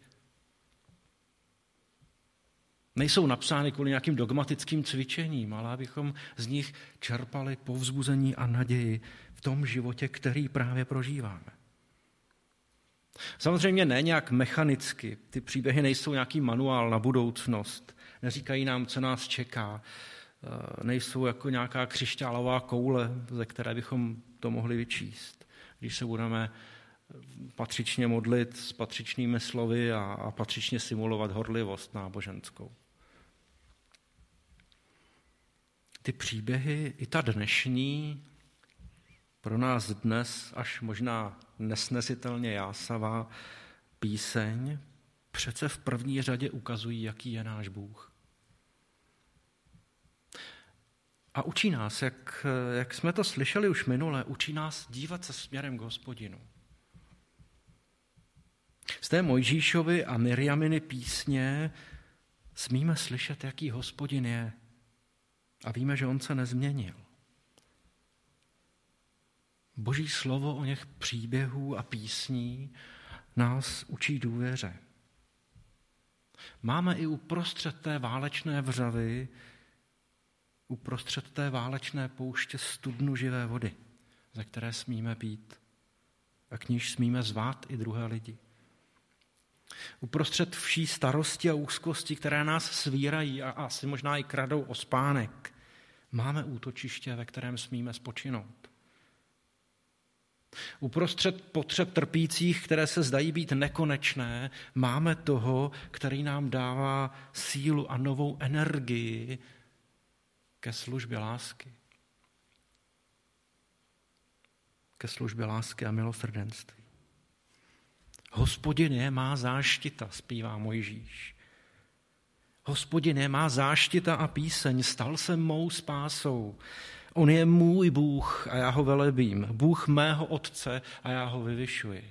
Nejsou napsány kvůli nějakým dogmatickým cvičením, ale abychom z nich čerpali povzbuzení a naději v tom životě, který právě prožíváme. Samozřejmě ne nějak mechanicky, ty příběhy nejsou nějaký manuál na budoucnost, neříkají nám, co nás čeká, nejsou jako nějaká křišťálová koule, ze které bychom to mohli vyčíst, když se budeme patřičně modlit s patřičnými slovy a, a patřičně simulovat horlivost náboženskou. Ty příběhy, i ta dnešní, pro nás dnes až možná nesnesitelně jásavá píseň přece v první řadě ukazují, jaký je náš Bůh. A učí nás, jak, jak jsme to slyšeli už minule, učí nás dívat se směrem k Hospodinu. Z té Mojžíšovy a Mirjaminy písně smíme slyšet, jaký Hospodin je. A víme, že on se nezměnil. Boží slovo o něch příběhů a písní nás učí důvěře. Máme i uprostřed té válečné vřavy, uprostřed té válečné pouště studnu živé vody, ze které smíme pít a k níž smíme zvát i druhé lidi. Uprostřed vší starosti a úzkosti, které nás svírají a asi možná i kradou o spánek, máme útočiště, ve kterém smíme spočinout. Uprostřed potřeb trpících, které se zdají být nekonečné, máme toho, který nám dává sílu a novou energii ke službě lásky. Ke službě lásky a milosrdenství. Hospodin je má záštita, zpívá Mojžíš. Hospodin je má záštita a píseň, stal se mou spásou. On je můj Bůh a já ho velebím. Bůh mého otce a já ho vyvyšuji.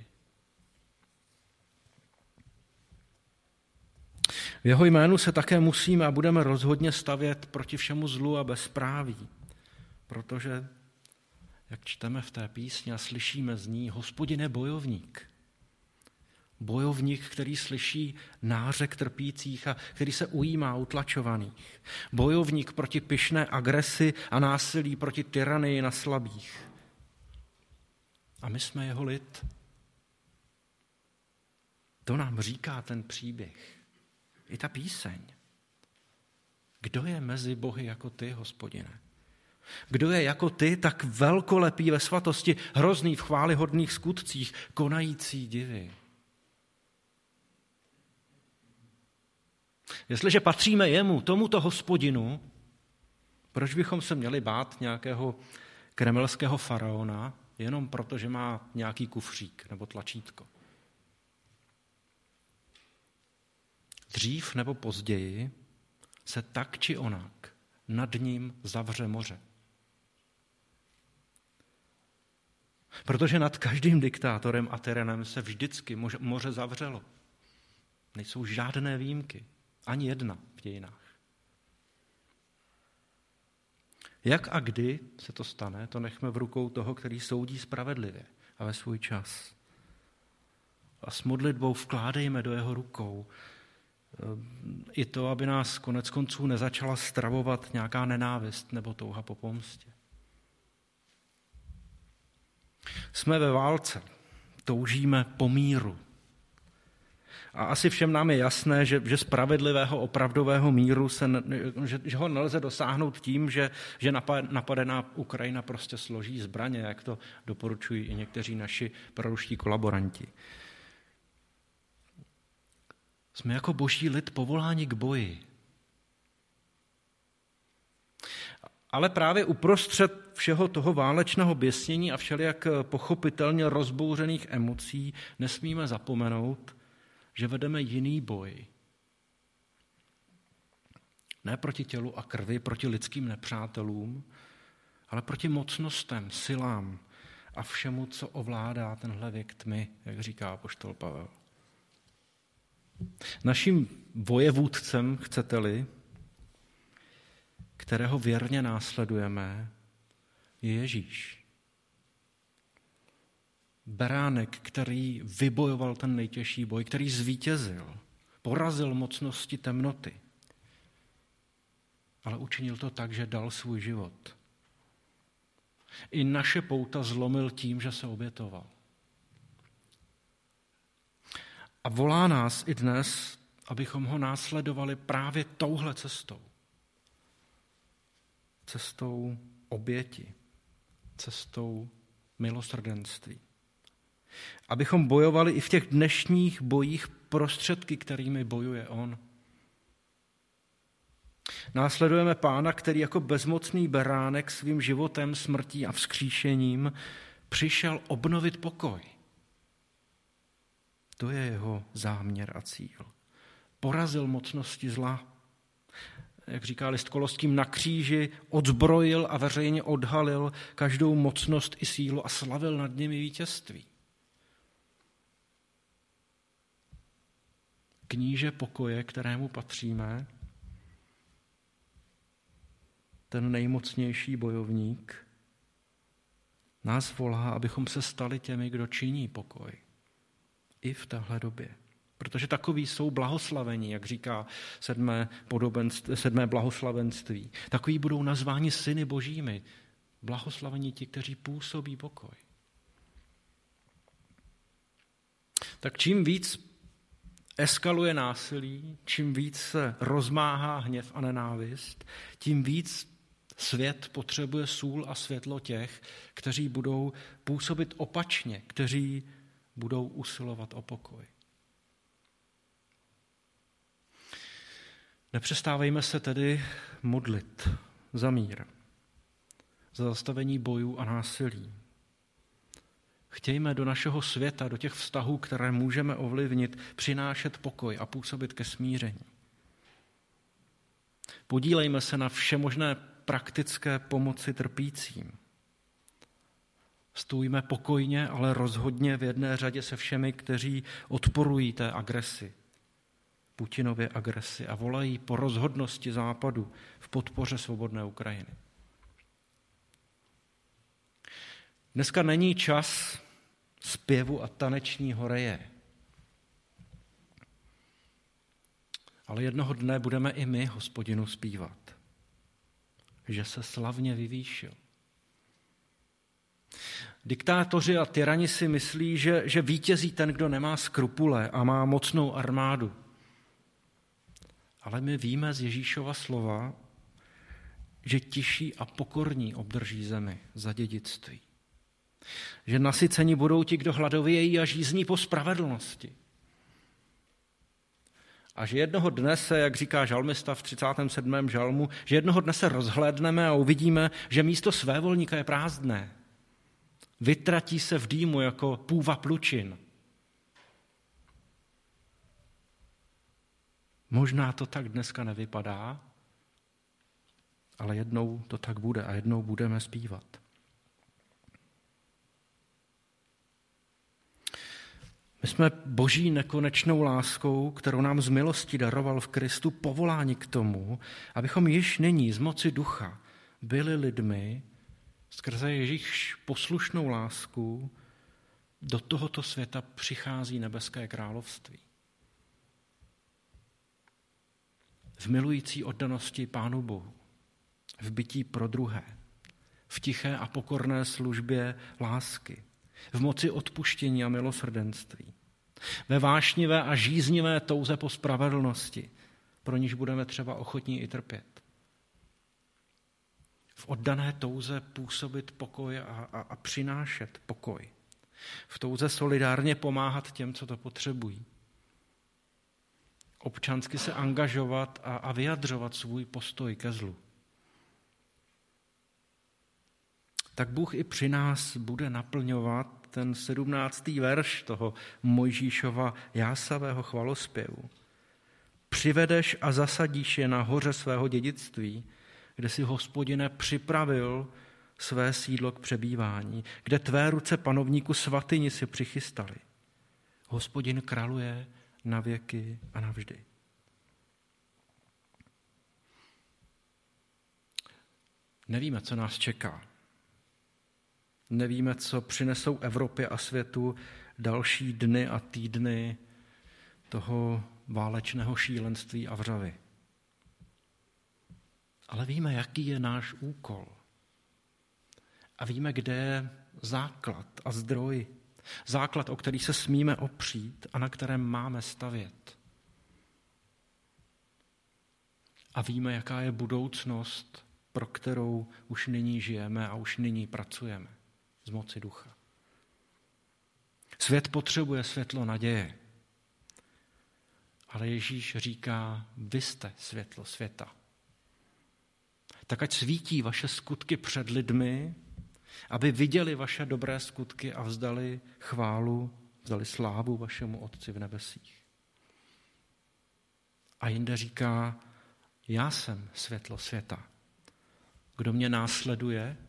V jeho jménu se také musíme a budeme rozhodně stavět proti všemu zlu a bezpráví, protože, jak čteme v té písni a slyšíme z ní, Hospodin je bojovník. Bojovník, který slyší nářek trpících a který se ujímá utlačovaných. Bojovník proti pyšné agresi a násilí, proti tyranii na slabých. A my jsme jeho lid. To nám říká ten příběh. I ta píseň. Kdo je mezi bohy jako ty, Hospodine? Kdo je jako ty tak velkolepý ve svatosti, hrozný v chvályhodných skutcích, konající divy? Jestliže patříme jemu, tomuto Hospodinu, proč bychom se měli bát nějakého kremelského faraona, jenom proto, že má nějaký kufřík nebo tlačítko? Dřív nebo později se tak či onak nad ním zavře moře. Protože nad každým diktátorem a tyranem se vždycky moře zavřelo. Nejsou žádné výjimky. Ani jedna v dějinách. Jak a kdy se to stane, to nechme v rukou toho, který soudí spravedlivě a ve svůj čas. A s modlitbou vkládejme do jeho rukou i to, aby nás konec konců nezačala stravovat nějaká nenávist nebo touha po pomstě. Jsme ve válce, toužíme po míru. A asi všem nám je jasné, že, že spravedlivého, opravdového míru, se, že, že ho nelze dosáhnout tím, že, že napadená Ukrajina prostě složí zbraně, jak to doporučují i někteří naši proruští kolaboranti. Jsme jako boží lid povoláni k boji. Ale právě uprostřed všeho toho válečného běsnění a všelijak pochopitelně rozbouřených emocí nesmíme zapomenout, že vedeme jiný boj. Ne proti tělu a krvi, proti lidským nepřátelům, ale proti mocnostem, silám a všemu, co ovládá tenhle věk tmy, jak říká apoštol Pavel. Naším vojevůdcem, chcete-li, kterého věrně následujeme, je Ježíš. Beránek, který vybojoval ten nejtěžší boj, který zvítězil, porazil mocnosti temnoty, ale učinil to tak, že dal svůj život. I naše pouta zlomil tím, že se obětoval. A volá nás i dnes, abychom ho následovali právě touhle cestou. Cestou oběti, cestou milosrdenství. Abychom bojovali i v těch dnešních bojích prostředky, kterými bojuje on. Následujeme Pána, který jako bezmocný beránek svým životem, smrtí a vzkříšením přišel obnovit pokoj. To je jeho záměr a cíl. Porazil mocnosti zla. Jak říká list Koloským, na kříži odzbrojil a veřejně odhalil každou mocnost i sílu a slavil nad nimi vítězství. Kníže pokoje, kterému patříme, ten nejmocnější bojovník, nás volá, abychom se stali těmi, kdo činí pokoj. I v téhle době. Protože takoví jsou blahoslavení, jak říká sedmé, sedmé blahoslavenství. Takoví budou nazváni syny božími. Blahoslavení ti, kteří působí pokoj. Tak čím víc eskaluje násilí, čím víc se rozmáhá hněv a nenávist, tím víc svět potřebuje sůl a světlo těch, kteří budou působit opačně, kteří budou usilovat o pokoj. Nepřestávejme se tedy modlit za mír, za zastavení bojů a násilí. Chtějme do našeho světa, do těch vztahů, které můžeme ovlivnit, přinášet pokoj a působit ke smíření. Podílejme se na všemožné praktické pomoci trpícím. Stůjme pokojně, ale rozhodně v jedné řadě se všemi, kteří odporují té agresi, Putinově agresi a volají po rozhodnosti Západu v podpoře svobodné Ukrajiny. Dneska není čas zpěvu a tanečního reje. Ale jednoho dne budeme i my Hospodinu zpívat, že se slavně vyvýšil. Diktátoři a tyrani si myslí, že, že vítězí ten, kdo nemá skrupule a má mocnou armádu. Ale my víme z Ježíšova slova, že tiší a pokorní obdrží zemi za dědictví. Že nasyceni budou ti, kdo hladovějí a žízní po spravedlnosti. A že jednoho dne se, jak říká žalmista v třicátém sedmém žalmu, že jednoho dne se rozhlédneme a uvidíme, že místo svévolníka je prázdné. Vytratí se v dýmu jako půva plučin. Možná to tak dneska nevypadá, ale jednou to tak bude a jednou budeme zpívat. My jsme Boží nekonečnou láskou, kterou nám z milosti daroval v Kristu, povoláni k tomu, abychom již nyní z moci ducha byli lidmi, skrze Ježíš poslušnou lásku do tohoto světa přichází nebeské království. V milující oddanosti Pánu Bohu, v bytí pro druhé, v tiché a pokorné službě lásky, v moci odpuštění a milosrdenství, ve vášnivé a žíznivé touze po spravedlnosti, pro níž budeme třeba ochotní i trpět. V oddané touze působit pokoj a, a, a přinášet pokoj. V touze solidárně pomáhat těm, co to potřebují. Občansky se angažovat a, a vyjadřovat svůj postoj ke zlu. Tak Bůh i při nás bude naplňovat ten sedmnáctý verš toho Mojžíšova jásavého chvalospěvu. Přivedeš a zasadíš je na hoře svého dědictví, kde si Hospodine připravil své sídlo k přebývání, kde tvé ruce panovníku svatyni si přichystali. Hospodin králuje na věky a navždy. Nevíme, co nás čeká. Nevíme, co přinesou Evropě a světu další dny a týdny toho válečného šílenství a vřavy. Ale víme, jaký je náš úkol. A víme, kde je základ a zdroj. Základ, o který se smíme opřít a na kterém máme stavět. A víme, jaká je budoucnost, pro kterou už nyní žijeme a už nyní pracujeme z moci ducha. Svět potřebuje světlo naděje. Ale Ježíš říká, vy jste světlo světa. Tak ať svítí vaše skutky před lidmi, aby viděli vaše dobré skutky a vzdali chválu, vzdali slávu vašemu Otci v nebesích. A jinde říká, já jsem světlo světa. Kdo mě následuje,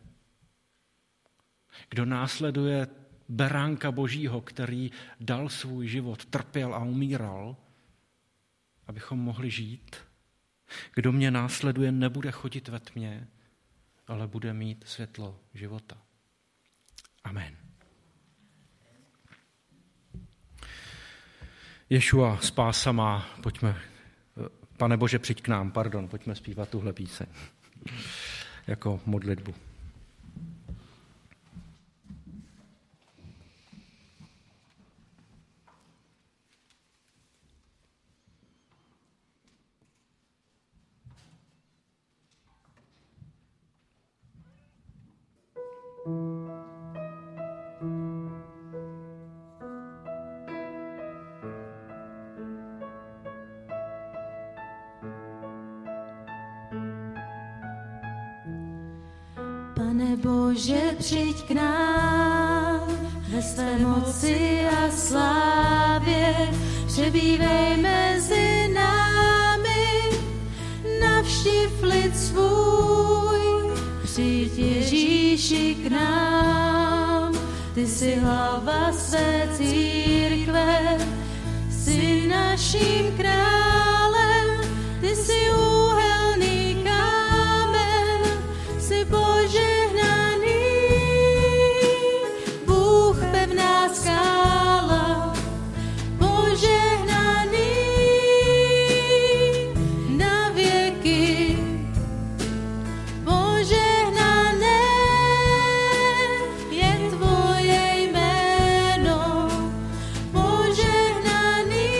kdo následuje beránka Božího, který dal svůj život, trpěl a umíral, abychom mohli žít. Kdo mě následuje, nebude chodit ve tmě, ale bude mít světlo života. Amen. Ješua, spása má, pojďme, Pane Bože, přijď k nám, pardon, pojďme zpívat tuhle píseň jako modlitbu. Pane Bože, přijď k nám, ve své moci a slávě, přebývej mezi námi, navštiv lid svůj, přijď Ježíši k nám, ty jsi hlava své církve, jsi naším králem, ty jsi úhelný kámen, jsi požehnaný, Bůh pevná skála, požehnaný na věky, požehnané je tvoje jméno, požehnaný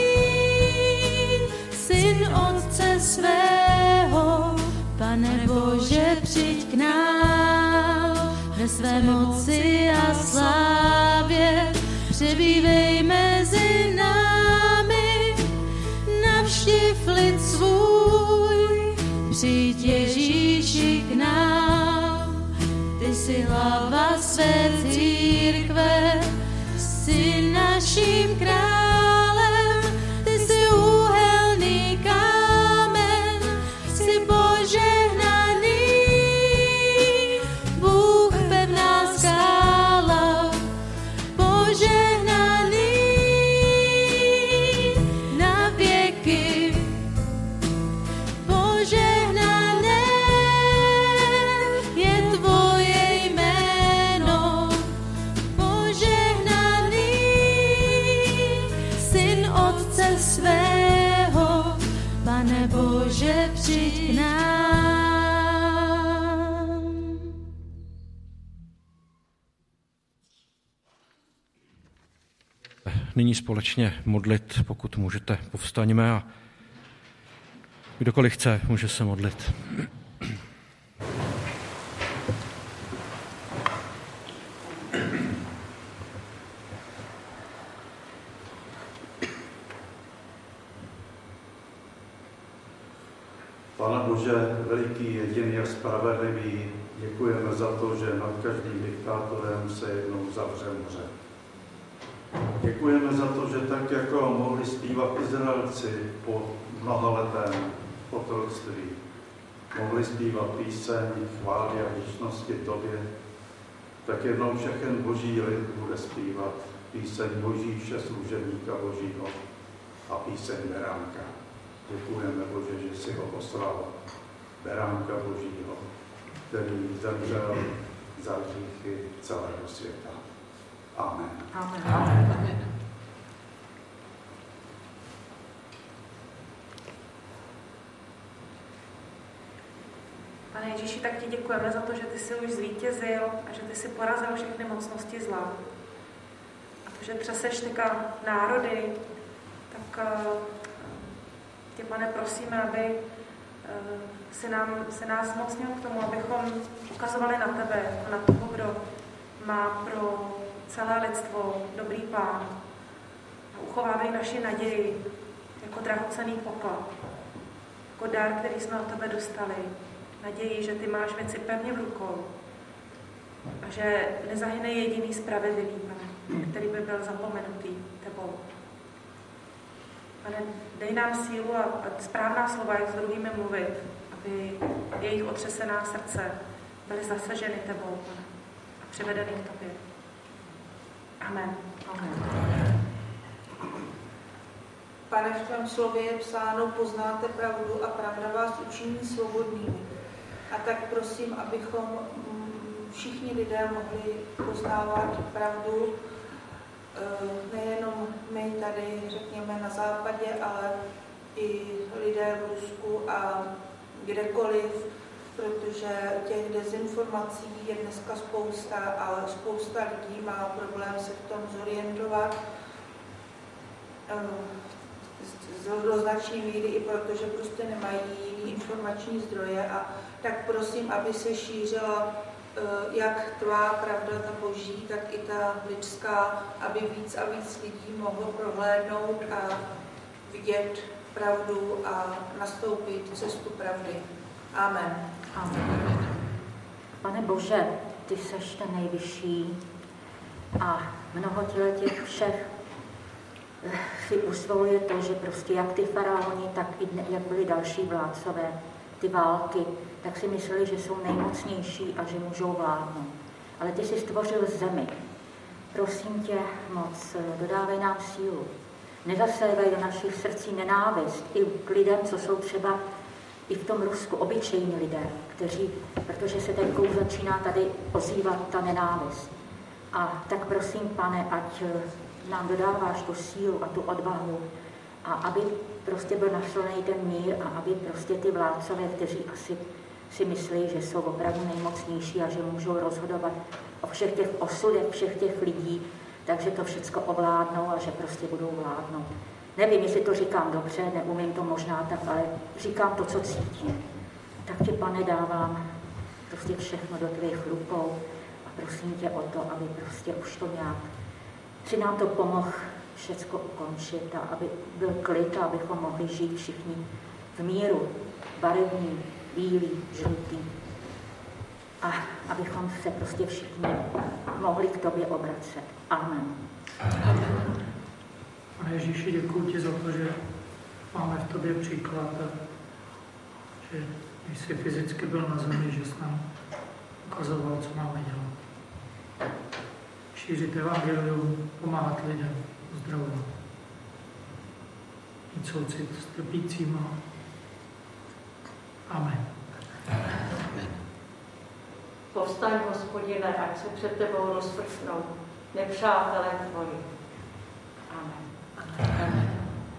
Syn Otce svého. Pane Bože, přijď k nám, ve své moci a slávě, přebývej mezi námi, navštiv lid svůj, přijď Ježíši k nám, ty jsi hlava své církve, jsi naším králem, ty jsi úhelný kámen, jsi požehnaný, Bůh pevná skála, požehnaný na věky, požehnané je tvoje jméno, požehnaný Syn Otce svého. Pane Bože, přijď k nám. Nyní společně modlit, pokud můžete, povstaňme a kdokoliv chce, může se modlit. Pane Bože, veliký, jediný a spravedlivý, děkujeme za to, že nad každým diktátorem se jednou zavře moře. Děkujeme za to, že tak, jako mohli zpívat Izraelci po mnohaletém otroctví, mohli zpívat píseň chvály a vděčnosti Tobě, tak jednou všechen Boží lid bude zpívat píseň Božíše, služebníka Božího a píseň Beránka. Děkujeme, Bože, že jsi ho poslal, Beránka Božího, který zemřel za hříchy celého světa. Amen. Amen. Amen. Pane Ježíši, tak ti děkujeme za to, že ty jsi už zvítězil a že ty jsi porazil všechny mocnosti zla. A to, že třeseš teďka národy, tak tě, Pane, prosíme, aby se, nám, se nás zmocnil k tomu, abychom ukazovali na tebe a na toho, kdo má pro celé lidstvo dobrý plán. A uchovávej naši naději jako drahocenný poklad, jako dar, který jsme od tebe dostali. Naději, že ty máš věci pevně v rukou a že nezahyne jediný spravedlivý, Pane, který by byl zapomenutý tebou. Pane, dej nám sílu a, a správná slova, jak s druhými mluvit, aby jejich otřesená srdce byly zasaženy tebou, Pane, a přivedeny k tobě. Amen. Amen. Pane, v tvém slově je psáno, poznáte pravdu a pravda vás učiní svobodnými. A tak prosím, abychom všichni lidé mohli poznávat pravdu, nejenom my tady, řekněme, na západě, ale i lidé v Rusku a kdekoliv, protože těch dezinformací je dneska spousta a spousta lidí má problém se v tom zorientovat do značné míry, i protože prostě nemají jiný informační zdroje. A tak prosím, aby se šířila jak tvá pravda, ta boží, tak i ta lidská, aby víc a víc lidí mohlo prohlédnout a vidět pravdu a nastoupit cestu pravdy. Amen. Amen. Pane Bože, ty seš ten nejvyšší a mnoho těch všech si usvoluje to, že prostě jak ty faraoni, tak i dne, jak byli další vládcové, ty války, tak si mysleli, že jsou nejmocnější a že můžou vládnout. Ale ty jsi stvořil zemi. Prosím tě moc, dodávej nám sílu. Nezasévaj do našich srdcí nenávist i k lidem, co jsou třeba i v tom Rusku obyčejní lidé, kteří, protože se teď začíná tady ozývat ta nenávist. A tak prosím, Pane, ať nám dodáváš tu sílu a tu odvahu a aby prostě byl nastolený ten mír a aby prostě ty vládcové, kteří asi si myslí, že jsou opravdu nejmocnější a že můžou rozhodovat o všech těch osudech, všech těch lidí, takže to všecko ovládnou a že prostě budou vládnout. Nevím, jestli to říkám dobře, neumím to možná tak, ale říkám to, co cítím. Tak ti, Pane, dávám prostě všechno do tvých rukou a prosím tě o to, aby prostě už to nějak si nám to pomohl všecko ukončit a aby byl klid a abychom mohli žít všichni v míru, barevný, bílý, žlutý. A abychom se prostě všichni mohli k tobě obracet. Amen. Amen. Pane Ježíši, děkuji ti za to, že máme v tobě příklad, že když jsi fyzicky byl na zemi, že jsi nám ukazoval, co máme dělat. Šířit evangelium, pomáhat lidem, uzdravovat. Mít soucit s trpícíma. Amen. Amen. Povstaň, Hospodine, ať se před tebou rozprchnou nepřátelé tvoji. Amen. Amen.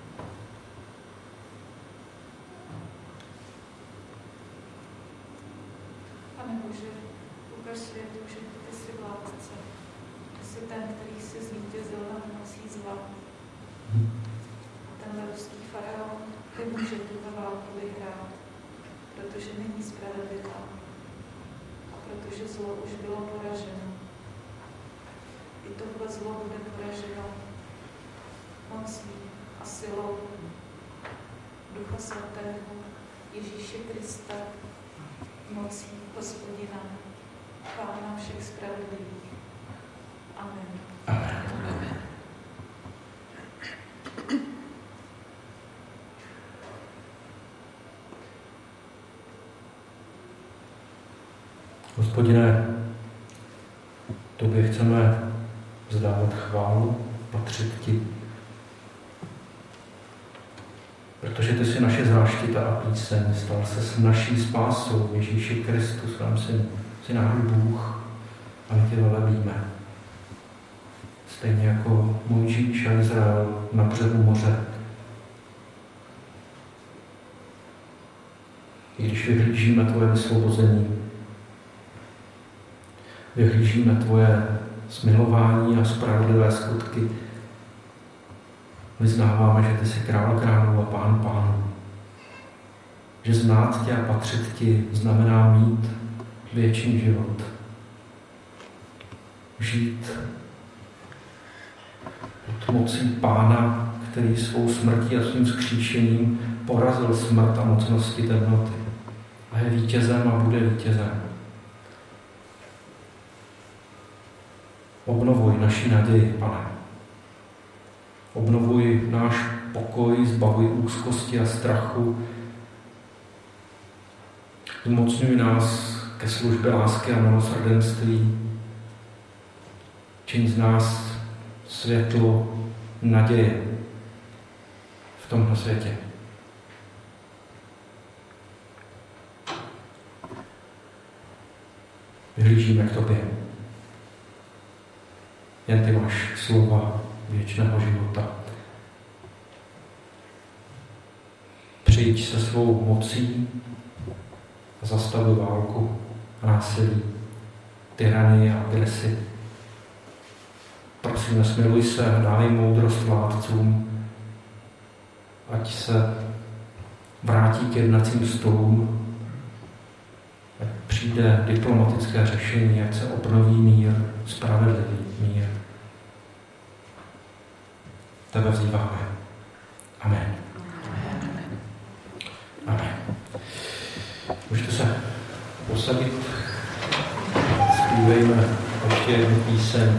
Pane Bože, ukaž světu, že ty jsi vládce. Ty jsi ten, který se zvítězil nad mocí zla. A ten ruský faraon nemůže tuto válku vyhrát, protože není spravedlivá. A protože zlo už bylo poraženo. I tohle zlo bude poraženo mocí a silou Ducha Svatého, Ježíše Krista, mocí Hospodina, Pána všech spravedlivých. Amen. Amen. Hospodine, tobě chceme vzdávat chválu, patřit ti. Protože ty jsi naše záštita a píseň, stal se s naší spásou Ježíši Kristu, svém synu, jsi náš Bůh a my tě velebíme. Stejně jako Mojžíš a Izrael na břehu moře. I když vyhlížíme tvoje vysvobození, vyhlížíme tvoje smilování a spravedlivé skutky, vyznáváme, že ty jsi král králů a pán pánů. Že znát tě a patřit ti znamená mít věčný život. Žít pod mocí Pána, který svou smrtí a svým vzkříšením porazil smrt a mocnosti temnoty. A je vítězem a bude vítězem. Obnovuj naši naději, Pane. Obnovuj náš pokoj, zbavuj úzkosti a strachu. Zmocňuj nás ke službě lásky a milosrdenství. Čiň z nás světlo naděje v tomhle světě. Vyhlížíme k tobě. Jen ty máš slova věčného života. Přijď se svou mocí a zastavuj válku, násilí, tyranii a agresy. Prosíme, smiluj se a dávej moudrost vládcům, ať se vrátí k jednacím stolům, ať přijde diplomatické řešení, ať se obnoví mír, spravedlivý mír. Tebe vzýváme. Amen. Amen. Můžete se posadit, zpívejme ještě jednu píseň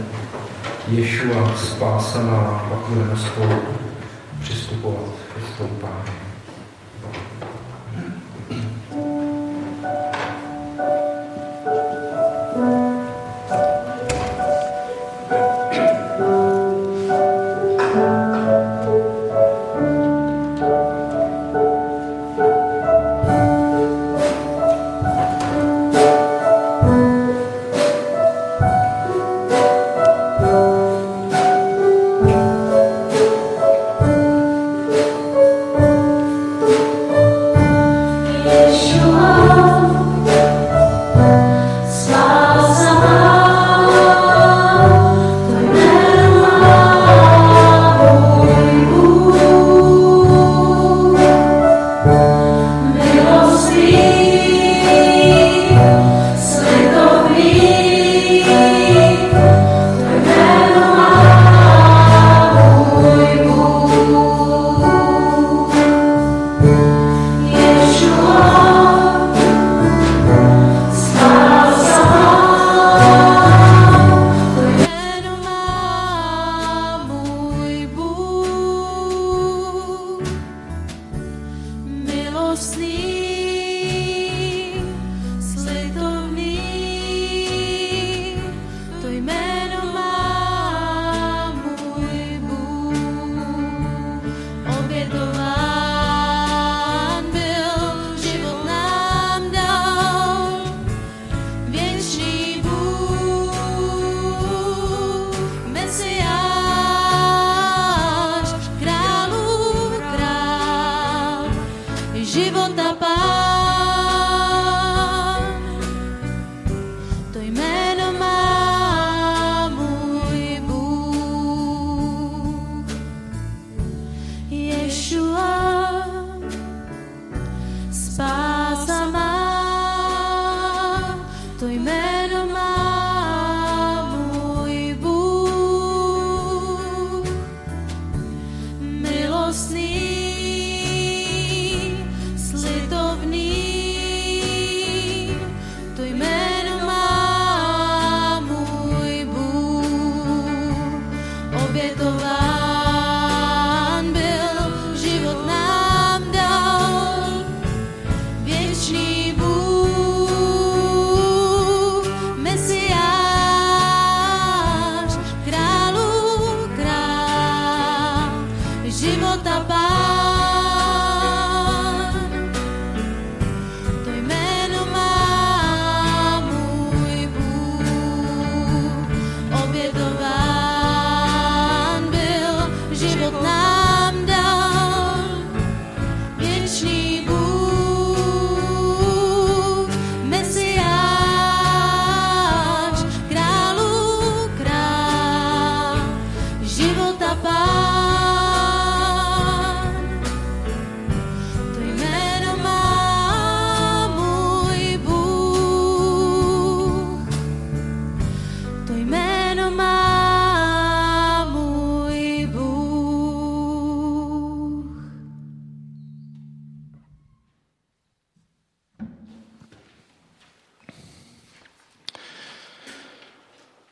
Ješua spása má, pak budeme spolu přistupovat k tomu Pánu.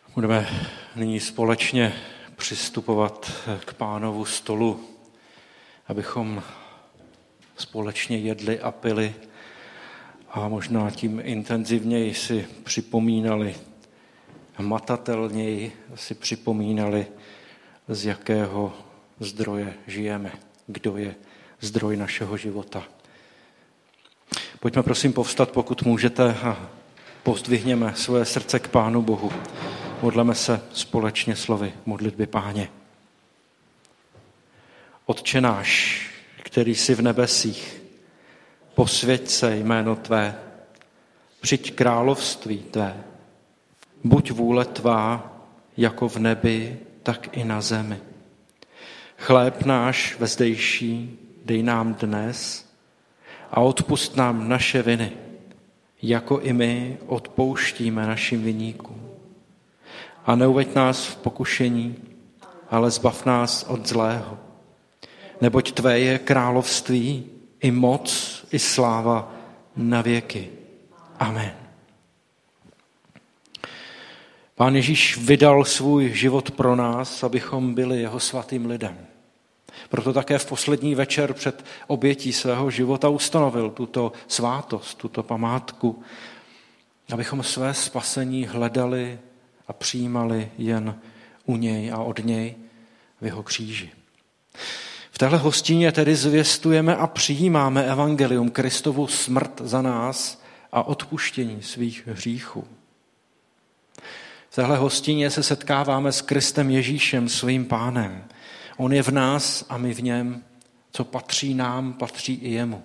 Budeme nyní společně přistupovat k Pánovu stolu abychom společně jedli a pili a možná tím intenzivněji si připomínali, hmatatelněji si připomínali, z jakého zdroje žijeme, kdo je zdroj našeho života. Pojďme prosím povstat, pokud můžete, a pozdvihněme svoje srdce k Pánu Bohu. Modleme se společně slovy modlitby Páně. Otče náš, který jsi v nebesích, posvěť se jméno tvé, přijď království tvé, buď vůle tvá, jako v nebi, tak i na zemi. Chléb náš vezdejší dej nám dnes a odpusť nám naše viny, jako i my odpouštíme našim viníkům. A neuveď nás v pokušení, ale zbav nás od zlého. Neboť tvé je království, i moc, i sláva na věky. Amen. Pán Ježíš vydal svůj život pro nás, abychom byli jeho svatým lidem. Proto také v poslední večer před obětí svého života ustanovil tuto svátost, tuto památku, abychom své spasení hledali a přijímali jen u něj a od něj v jeho kříži. V téhle hostině tedy zvěstujeme a přijímáme evangelium, Kristovu smrt za nás a odpuštění svých hříchů. V téhle hostině se setkáváme s Kristem Ježíšem, svým Pánem. On je v nás a my v něm. Co patří nám, patří i jemu.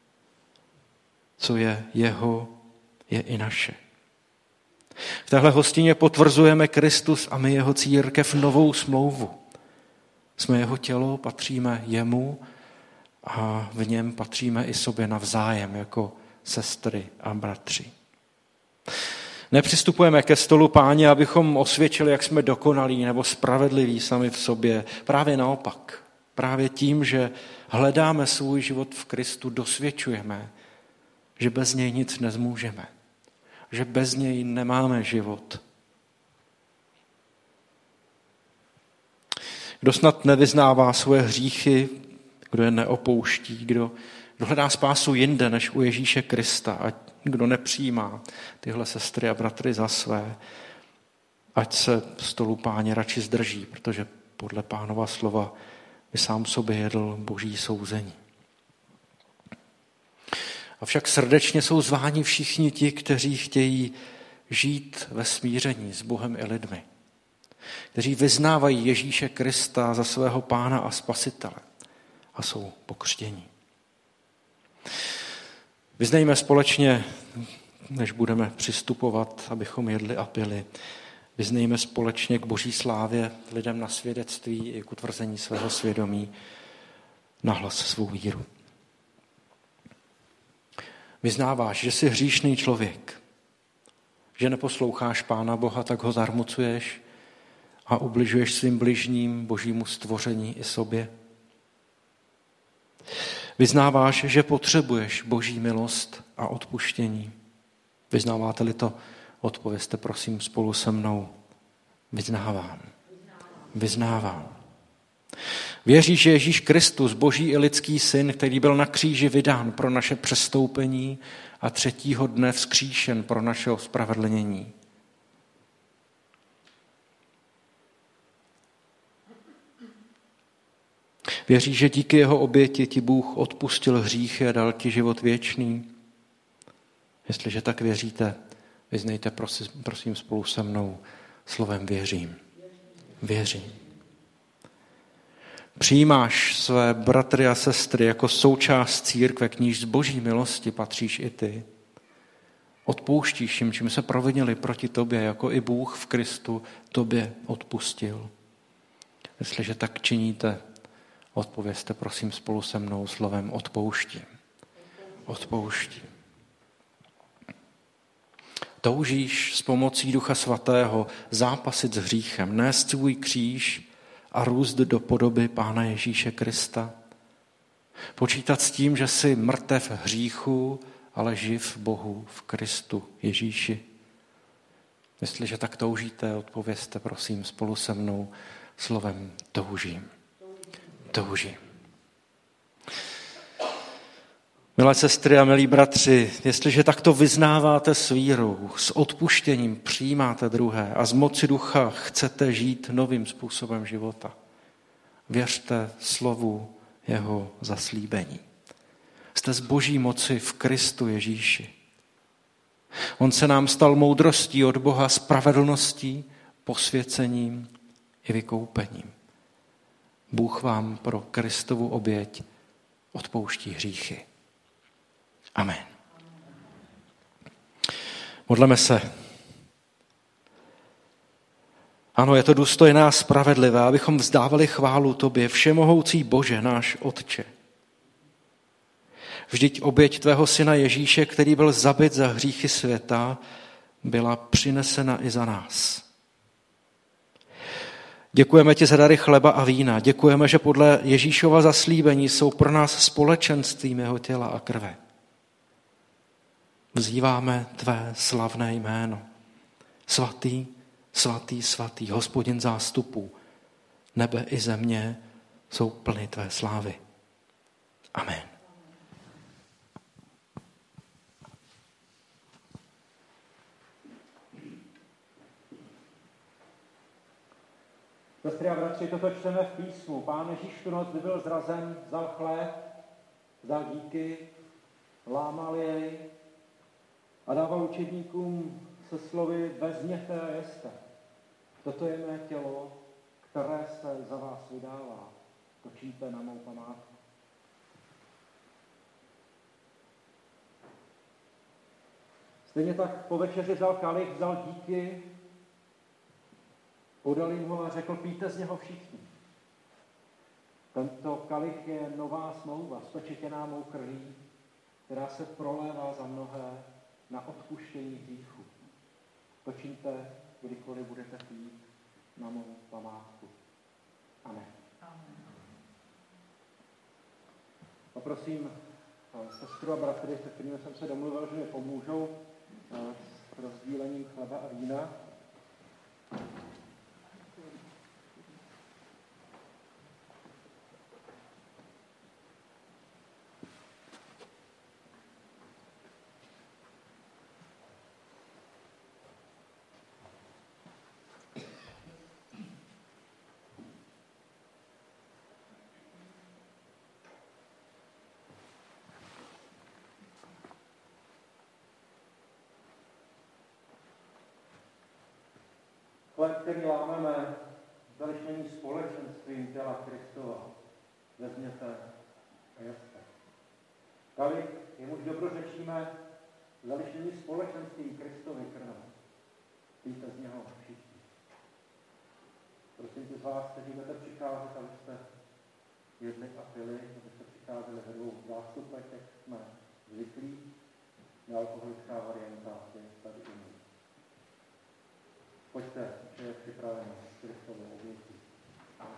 Co je jeho, je i naše. V téhle hostině potvrzujeme Kristus a my jeho církev novou smlouvu. Jsme jeho tělo, patříme jemu a v něm patříme i sobě navzájem jako sestry a bratři. Nepřistupujeme ke stolu Páně, abychom osvědčili, jak jsme dokonalí nebo spravedliví sami v sobě. Právě naopak. Právě tím, že hledáme svůj život v Kristu, dosvědčujeme, že bez něj nic nezmůžeme. Že bez něj nemáme život. Kdo snad nevyznává svoje hříchy, kdo je neopouští, kdo, kdo hledá spásu jinde než u Ježíše Krista, a kdo nepřijímá tyhle sestry a bratry za své, ať se stolu Páně radši zdrží, protože podle Pánova slova by sám sobě jedl boží souzení. Avšak srdečně jsou zváni všichni ti, kteří chtějí žít ve smíření s Bohem i lidmi, kteří vyznávají Ježíše Krista za svého Pána a Spasitele a jsou pokřtění. Vyznejme společně, než budeme přistupovat, abychom jedli a pili, vyznejme společně k boží slávě lidem na svědectví i k utvrzení svého svědomí nahlas svou víru. Vyznáváš, že jsi hříšný člověk, že neposloucháš Pána Boha, tak ho zarmucuješ a ubližuješ svým bližním, božímu stvoření i sobě. Vyznáváš, že potřebuješ boží milost a odpuštění. Vyznáváte-li to, odpovězte prosím spolu se mnou. Vyznávám. Vyznávám. Věříš, že Ježíš Kristus, boží i lidský syn, který byl na kříži vydán pro naše přestoupení a třetího dne vzkříšen pro naše ospravedlnění. Věříš, že díky jeho oběti ti Bůh odpustil hříchy a dal ti život věčný? Jestliže tak věříte, vyznejte prosím, prosím spolu se mnou slovem věřím. Věřím. Přijímáš své bratry a sestry jako součást církve, k níž z boží milosti patříš i ty. Odpouštíš jim, čím se provinili proti tobě, jako i Bůh v Kristu tobě odpustil. Jestliže tak činíte, odpovězte prosím spolu se mnou slovem odpouštím. Odpouštím. Toužíš s pomocí Ducha Svatého zápasit s hříchem, nést svůj kříž a růst do podoby Pána Ježíše Krista. Počítat s tím, že jsi mrtev hříchu, ale živ Bohu v Kristu Ježíši. Jestliže tak toužíte, odpovězte prosím spolu se mnou slovem toužím. Toužím. Milé sestry a milí bratři, jestliže takto vyznáváte s vírou, s odpuštěním přijímáte druhé a z moci ducha chcete žít novým způsobem života, věřte slovu jeho zaslíbení. Jste z boží moci v Kristu Ježíši. On se nám stal moudrostí od Boha, spravedlností, posvěcením i vykoupením. Bůh vám pro Kristovu oběť odpouští hříchy. Amen. Modleme se. Ano, je to důstojné a spravedlivé, abychom vzdávali chválu tobě, všemohoucí Bože, náš Otče. Vždyť oběť tvého syna Ježíše, který byl zabit za hříchy světa, byla přinesena i za nás. Děkujeme ti za dary chleba a vína. Děkujeme, že podle Ježíšova zaslíbení jsou pro nás společenstvím jeho těla a krve. Vzýváme tvé slavné jméno. Svatý, svatý, svatý, Hospodin zástupů. Nebe i země jsou plny tvé slávy. Amen. Sestry a bratři, toto čteme v písmu. Pán Ježíš tu noc, kdy byl zrazen, vzal chléb, vzal díky, lámal jej a dával učedníkům se slovy vezměte a jeste. Toto je mé tělo, které se za vás vydává. To čiňte na mou památku. Stejně tak po večeři vzal kalich, vzal díky, podal jim ho a řekl, pijte z něho všichni. Tento kalich je nová smlouva, spečetěná mou krví, která se prolévá za mnohé na odpuštění hříchu. To čiňte, kdykoliv budete pít na mou památku. Amen. Poprosím sestru a bratry, se kterými jsem se domluvil, že mi pomůžou s rozdílením chleba a vína. Chleb, který lámeme, zdališ není společenstvím těla Kristova. Vezměte a jeste. Kalich, jemuž dobrořečíme, zdališ není společenstvím Kristovy krve. Pijte z něho všichni. Prosím ty z vás, kteří budete přicházet, abyste jedli a pili, abyste přicházeli ve dvou zástupech, jak jsme zvyklí. Nealkoholická varianta je tady u ní. Pojďte, že je připraveno s Kristovou obětí. Amen.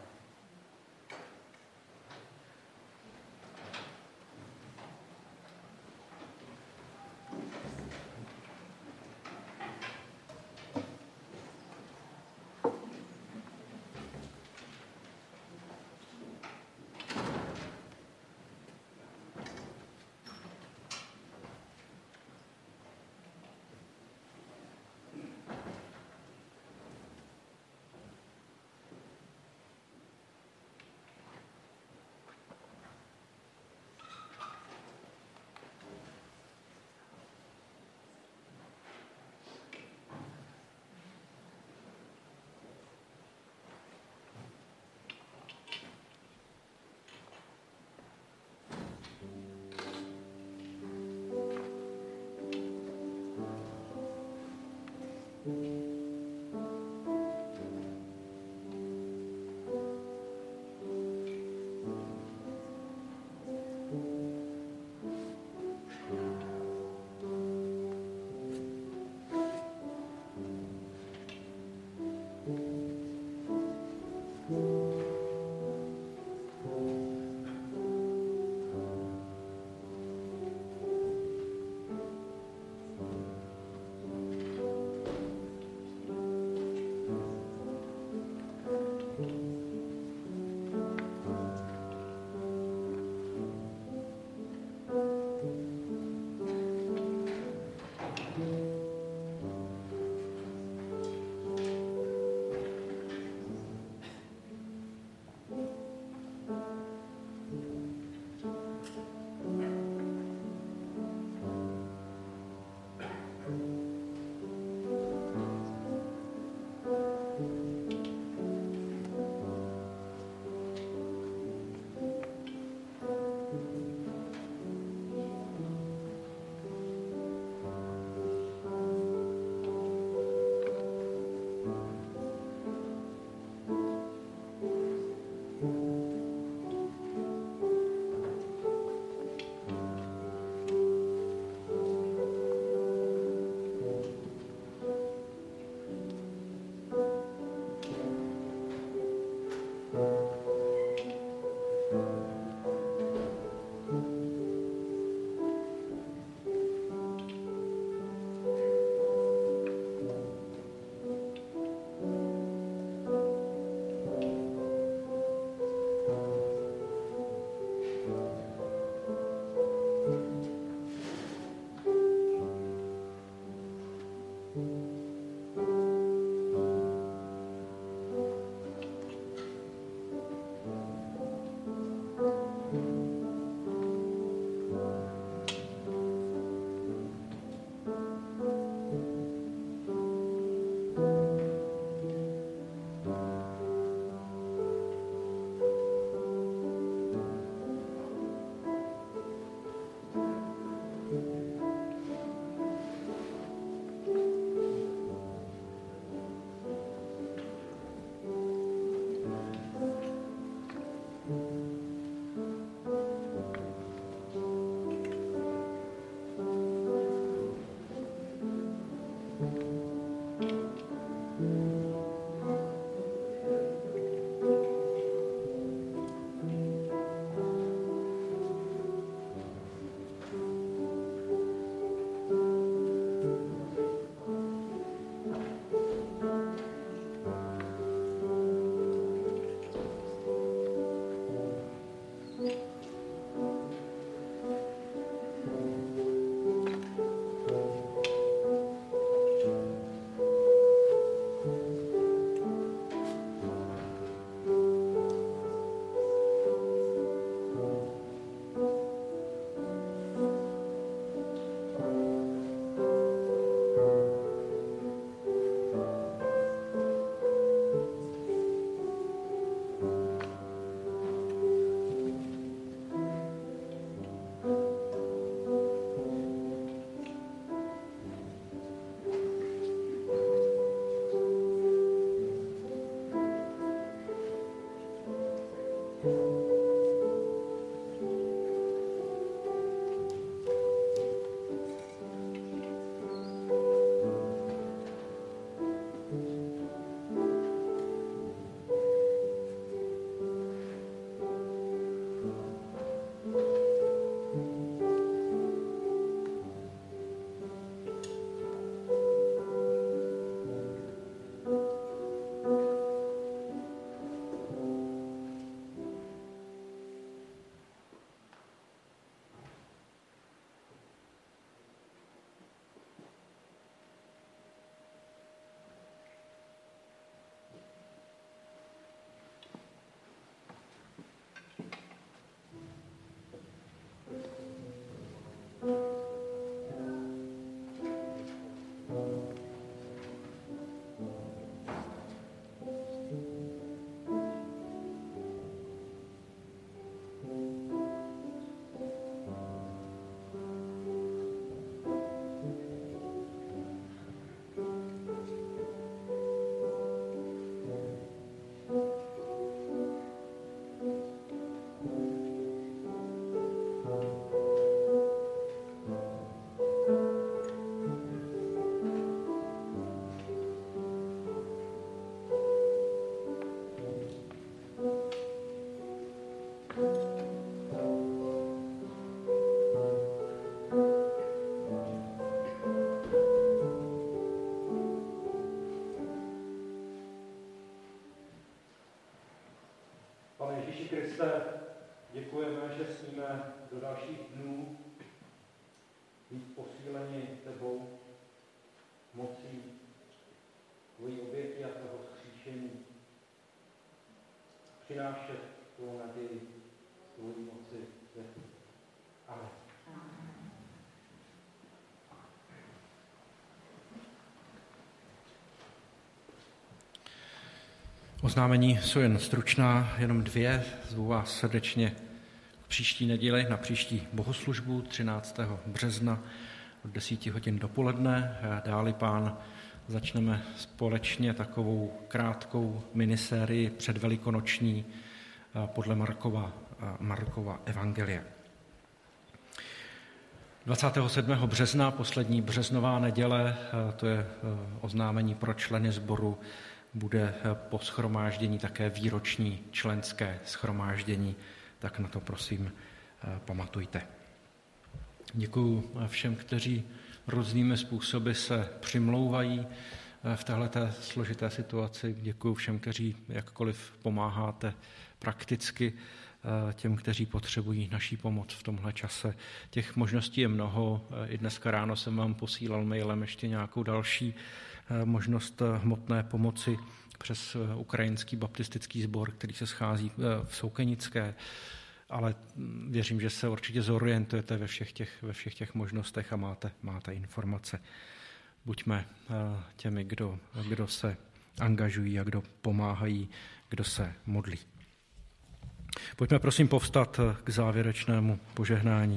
Ježíši Kriste, děkujeme, že smíme do dalších dnů být posíleni tebou, mocí tvojí oběti a tvého vzkříšení. Přinášet tvou naději, tvojí moci světu. Amen. Oznámení jsou jen stručná, jenom dvě. Zvu vás srdečně k příští neděli na příští bohoslužbu třináctého března od deseti hodin dopoledne. Dáli Pán začneme společně takovou krátkou minisérii předvelikonoční podle Markova, Markova evangelia. dvacátého sedmého března, poslední březnová neděle, to je oznámení pro členy sboru, bude po shromáždění také výroční členské shromáždění, tak na to prosím pamatujte. Děkuji všem, kteří různými způsoby se přimlouvají v téhleté složité situaci. Děkuji všem, kteří jakkoliv pomáháte prakticky těm, kteří potřebují naší pomoc v tomhle čase. Těch možností je mnoho. I dneska ráno jsem vám posílal mailem ještě nějakou další možnost hmotné pomoci přes ukrajinský baptistický sbor, který se schází v Soukenické, ale věřím, že se určitě zorientujete ve všech těch, ve všech těch možnostech a máte, máte informace. Buďme těmi, kdo, kdo se angažují a kdo pomáhají, kdo se modlí. Pojďme prosím povstat k závěrečnému požehnání.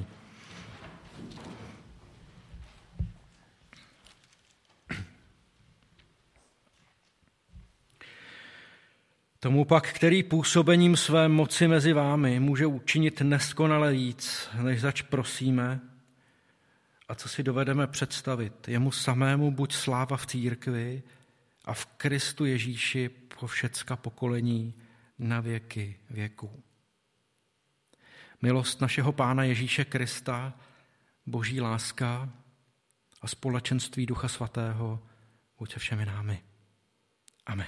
Tomu pak, který působením své moci mezi vámi může učinit neskonale víc, než zač prosíme a co si dovedeme představit. Jemu samému buď sláva v církvi a v Kristu Ježíši po všecka pokolení na věky věků. Milost našeho Pána Ježíše Krista, boží láska a společenství Ducha Svatého buď se všemi námi. Amen.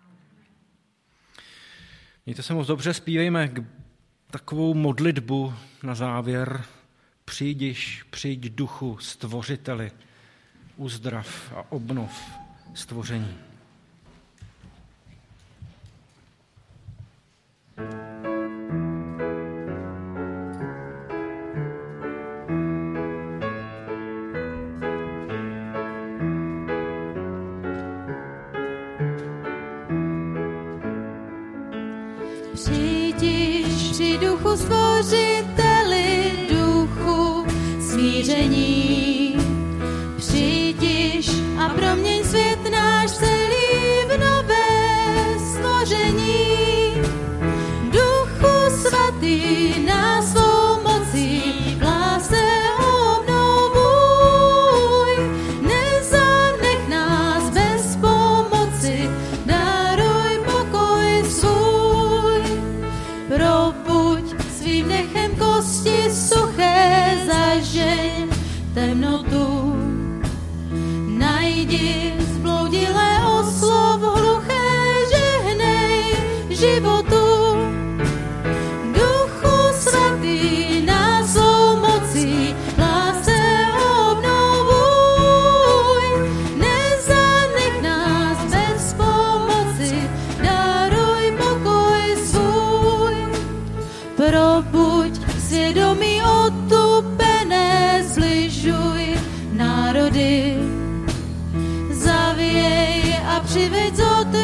Mějte se moc dobře, zpívejme takovou modlitbu na závěr. Přijdiš, přijď Duchu, Stvořiteli, uzdrav a obnov stvoření. Přijdiš při Duchu Stvořiteli, Duchu smíření. Přijdiš a proměň svět náš celý v nové stvoření. Duchu svatý nás svou mocí v lásce obnovuj. Nezanech nás bez pomoci, daruj pokoj svůj. Probuď svým dechem kosti suché, zažeň temnotu. Najdi zbloudilé oslov hluché, žehnej životu. Duchu svatý nás svou mocí v lásce obnovuj. Nezanech nás bez pomoci, daruj pokoj svůj. Probuď svědomí otupené, zbližuj národy. Zavěj a přiveď z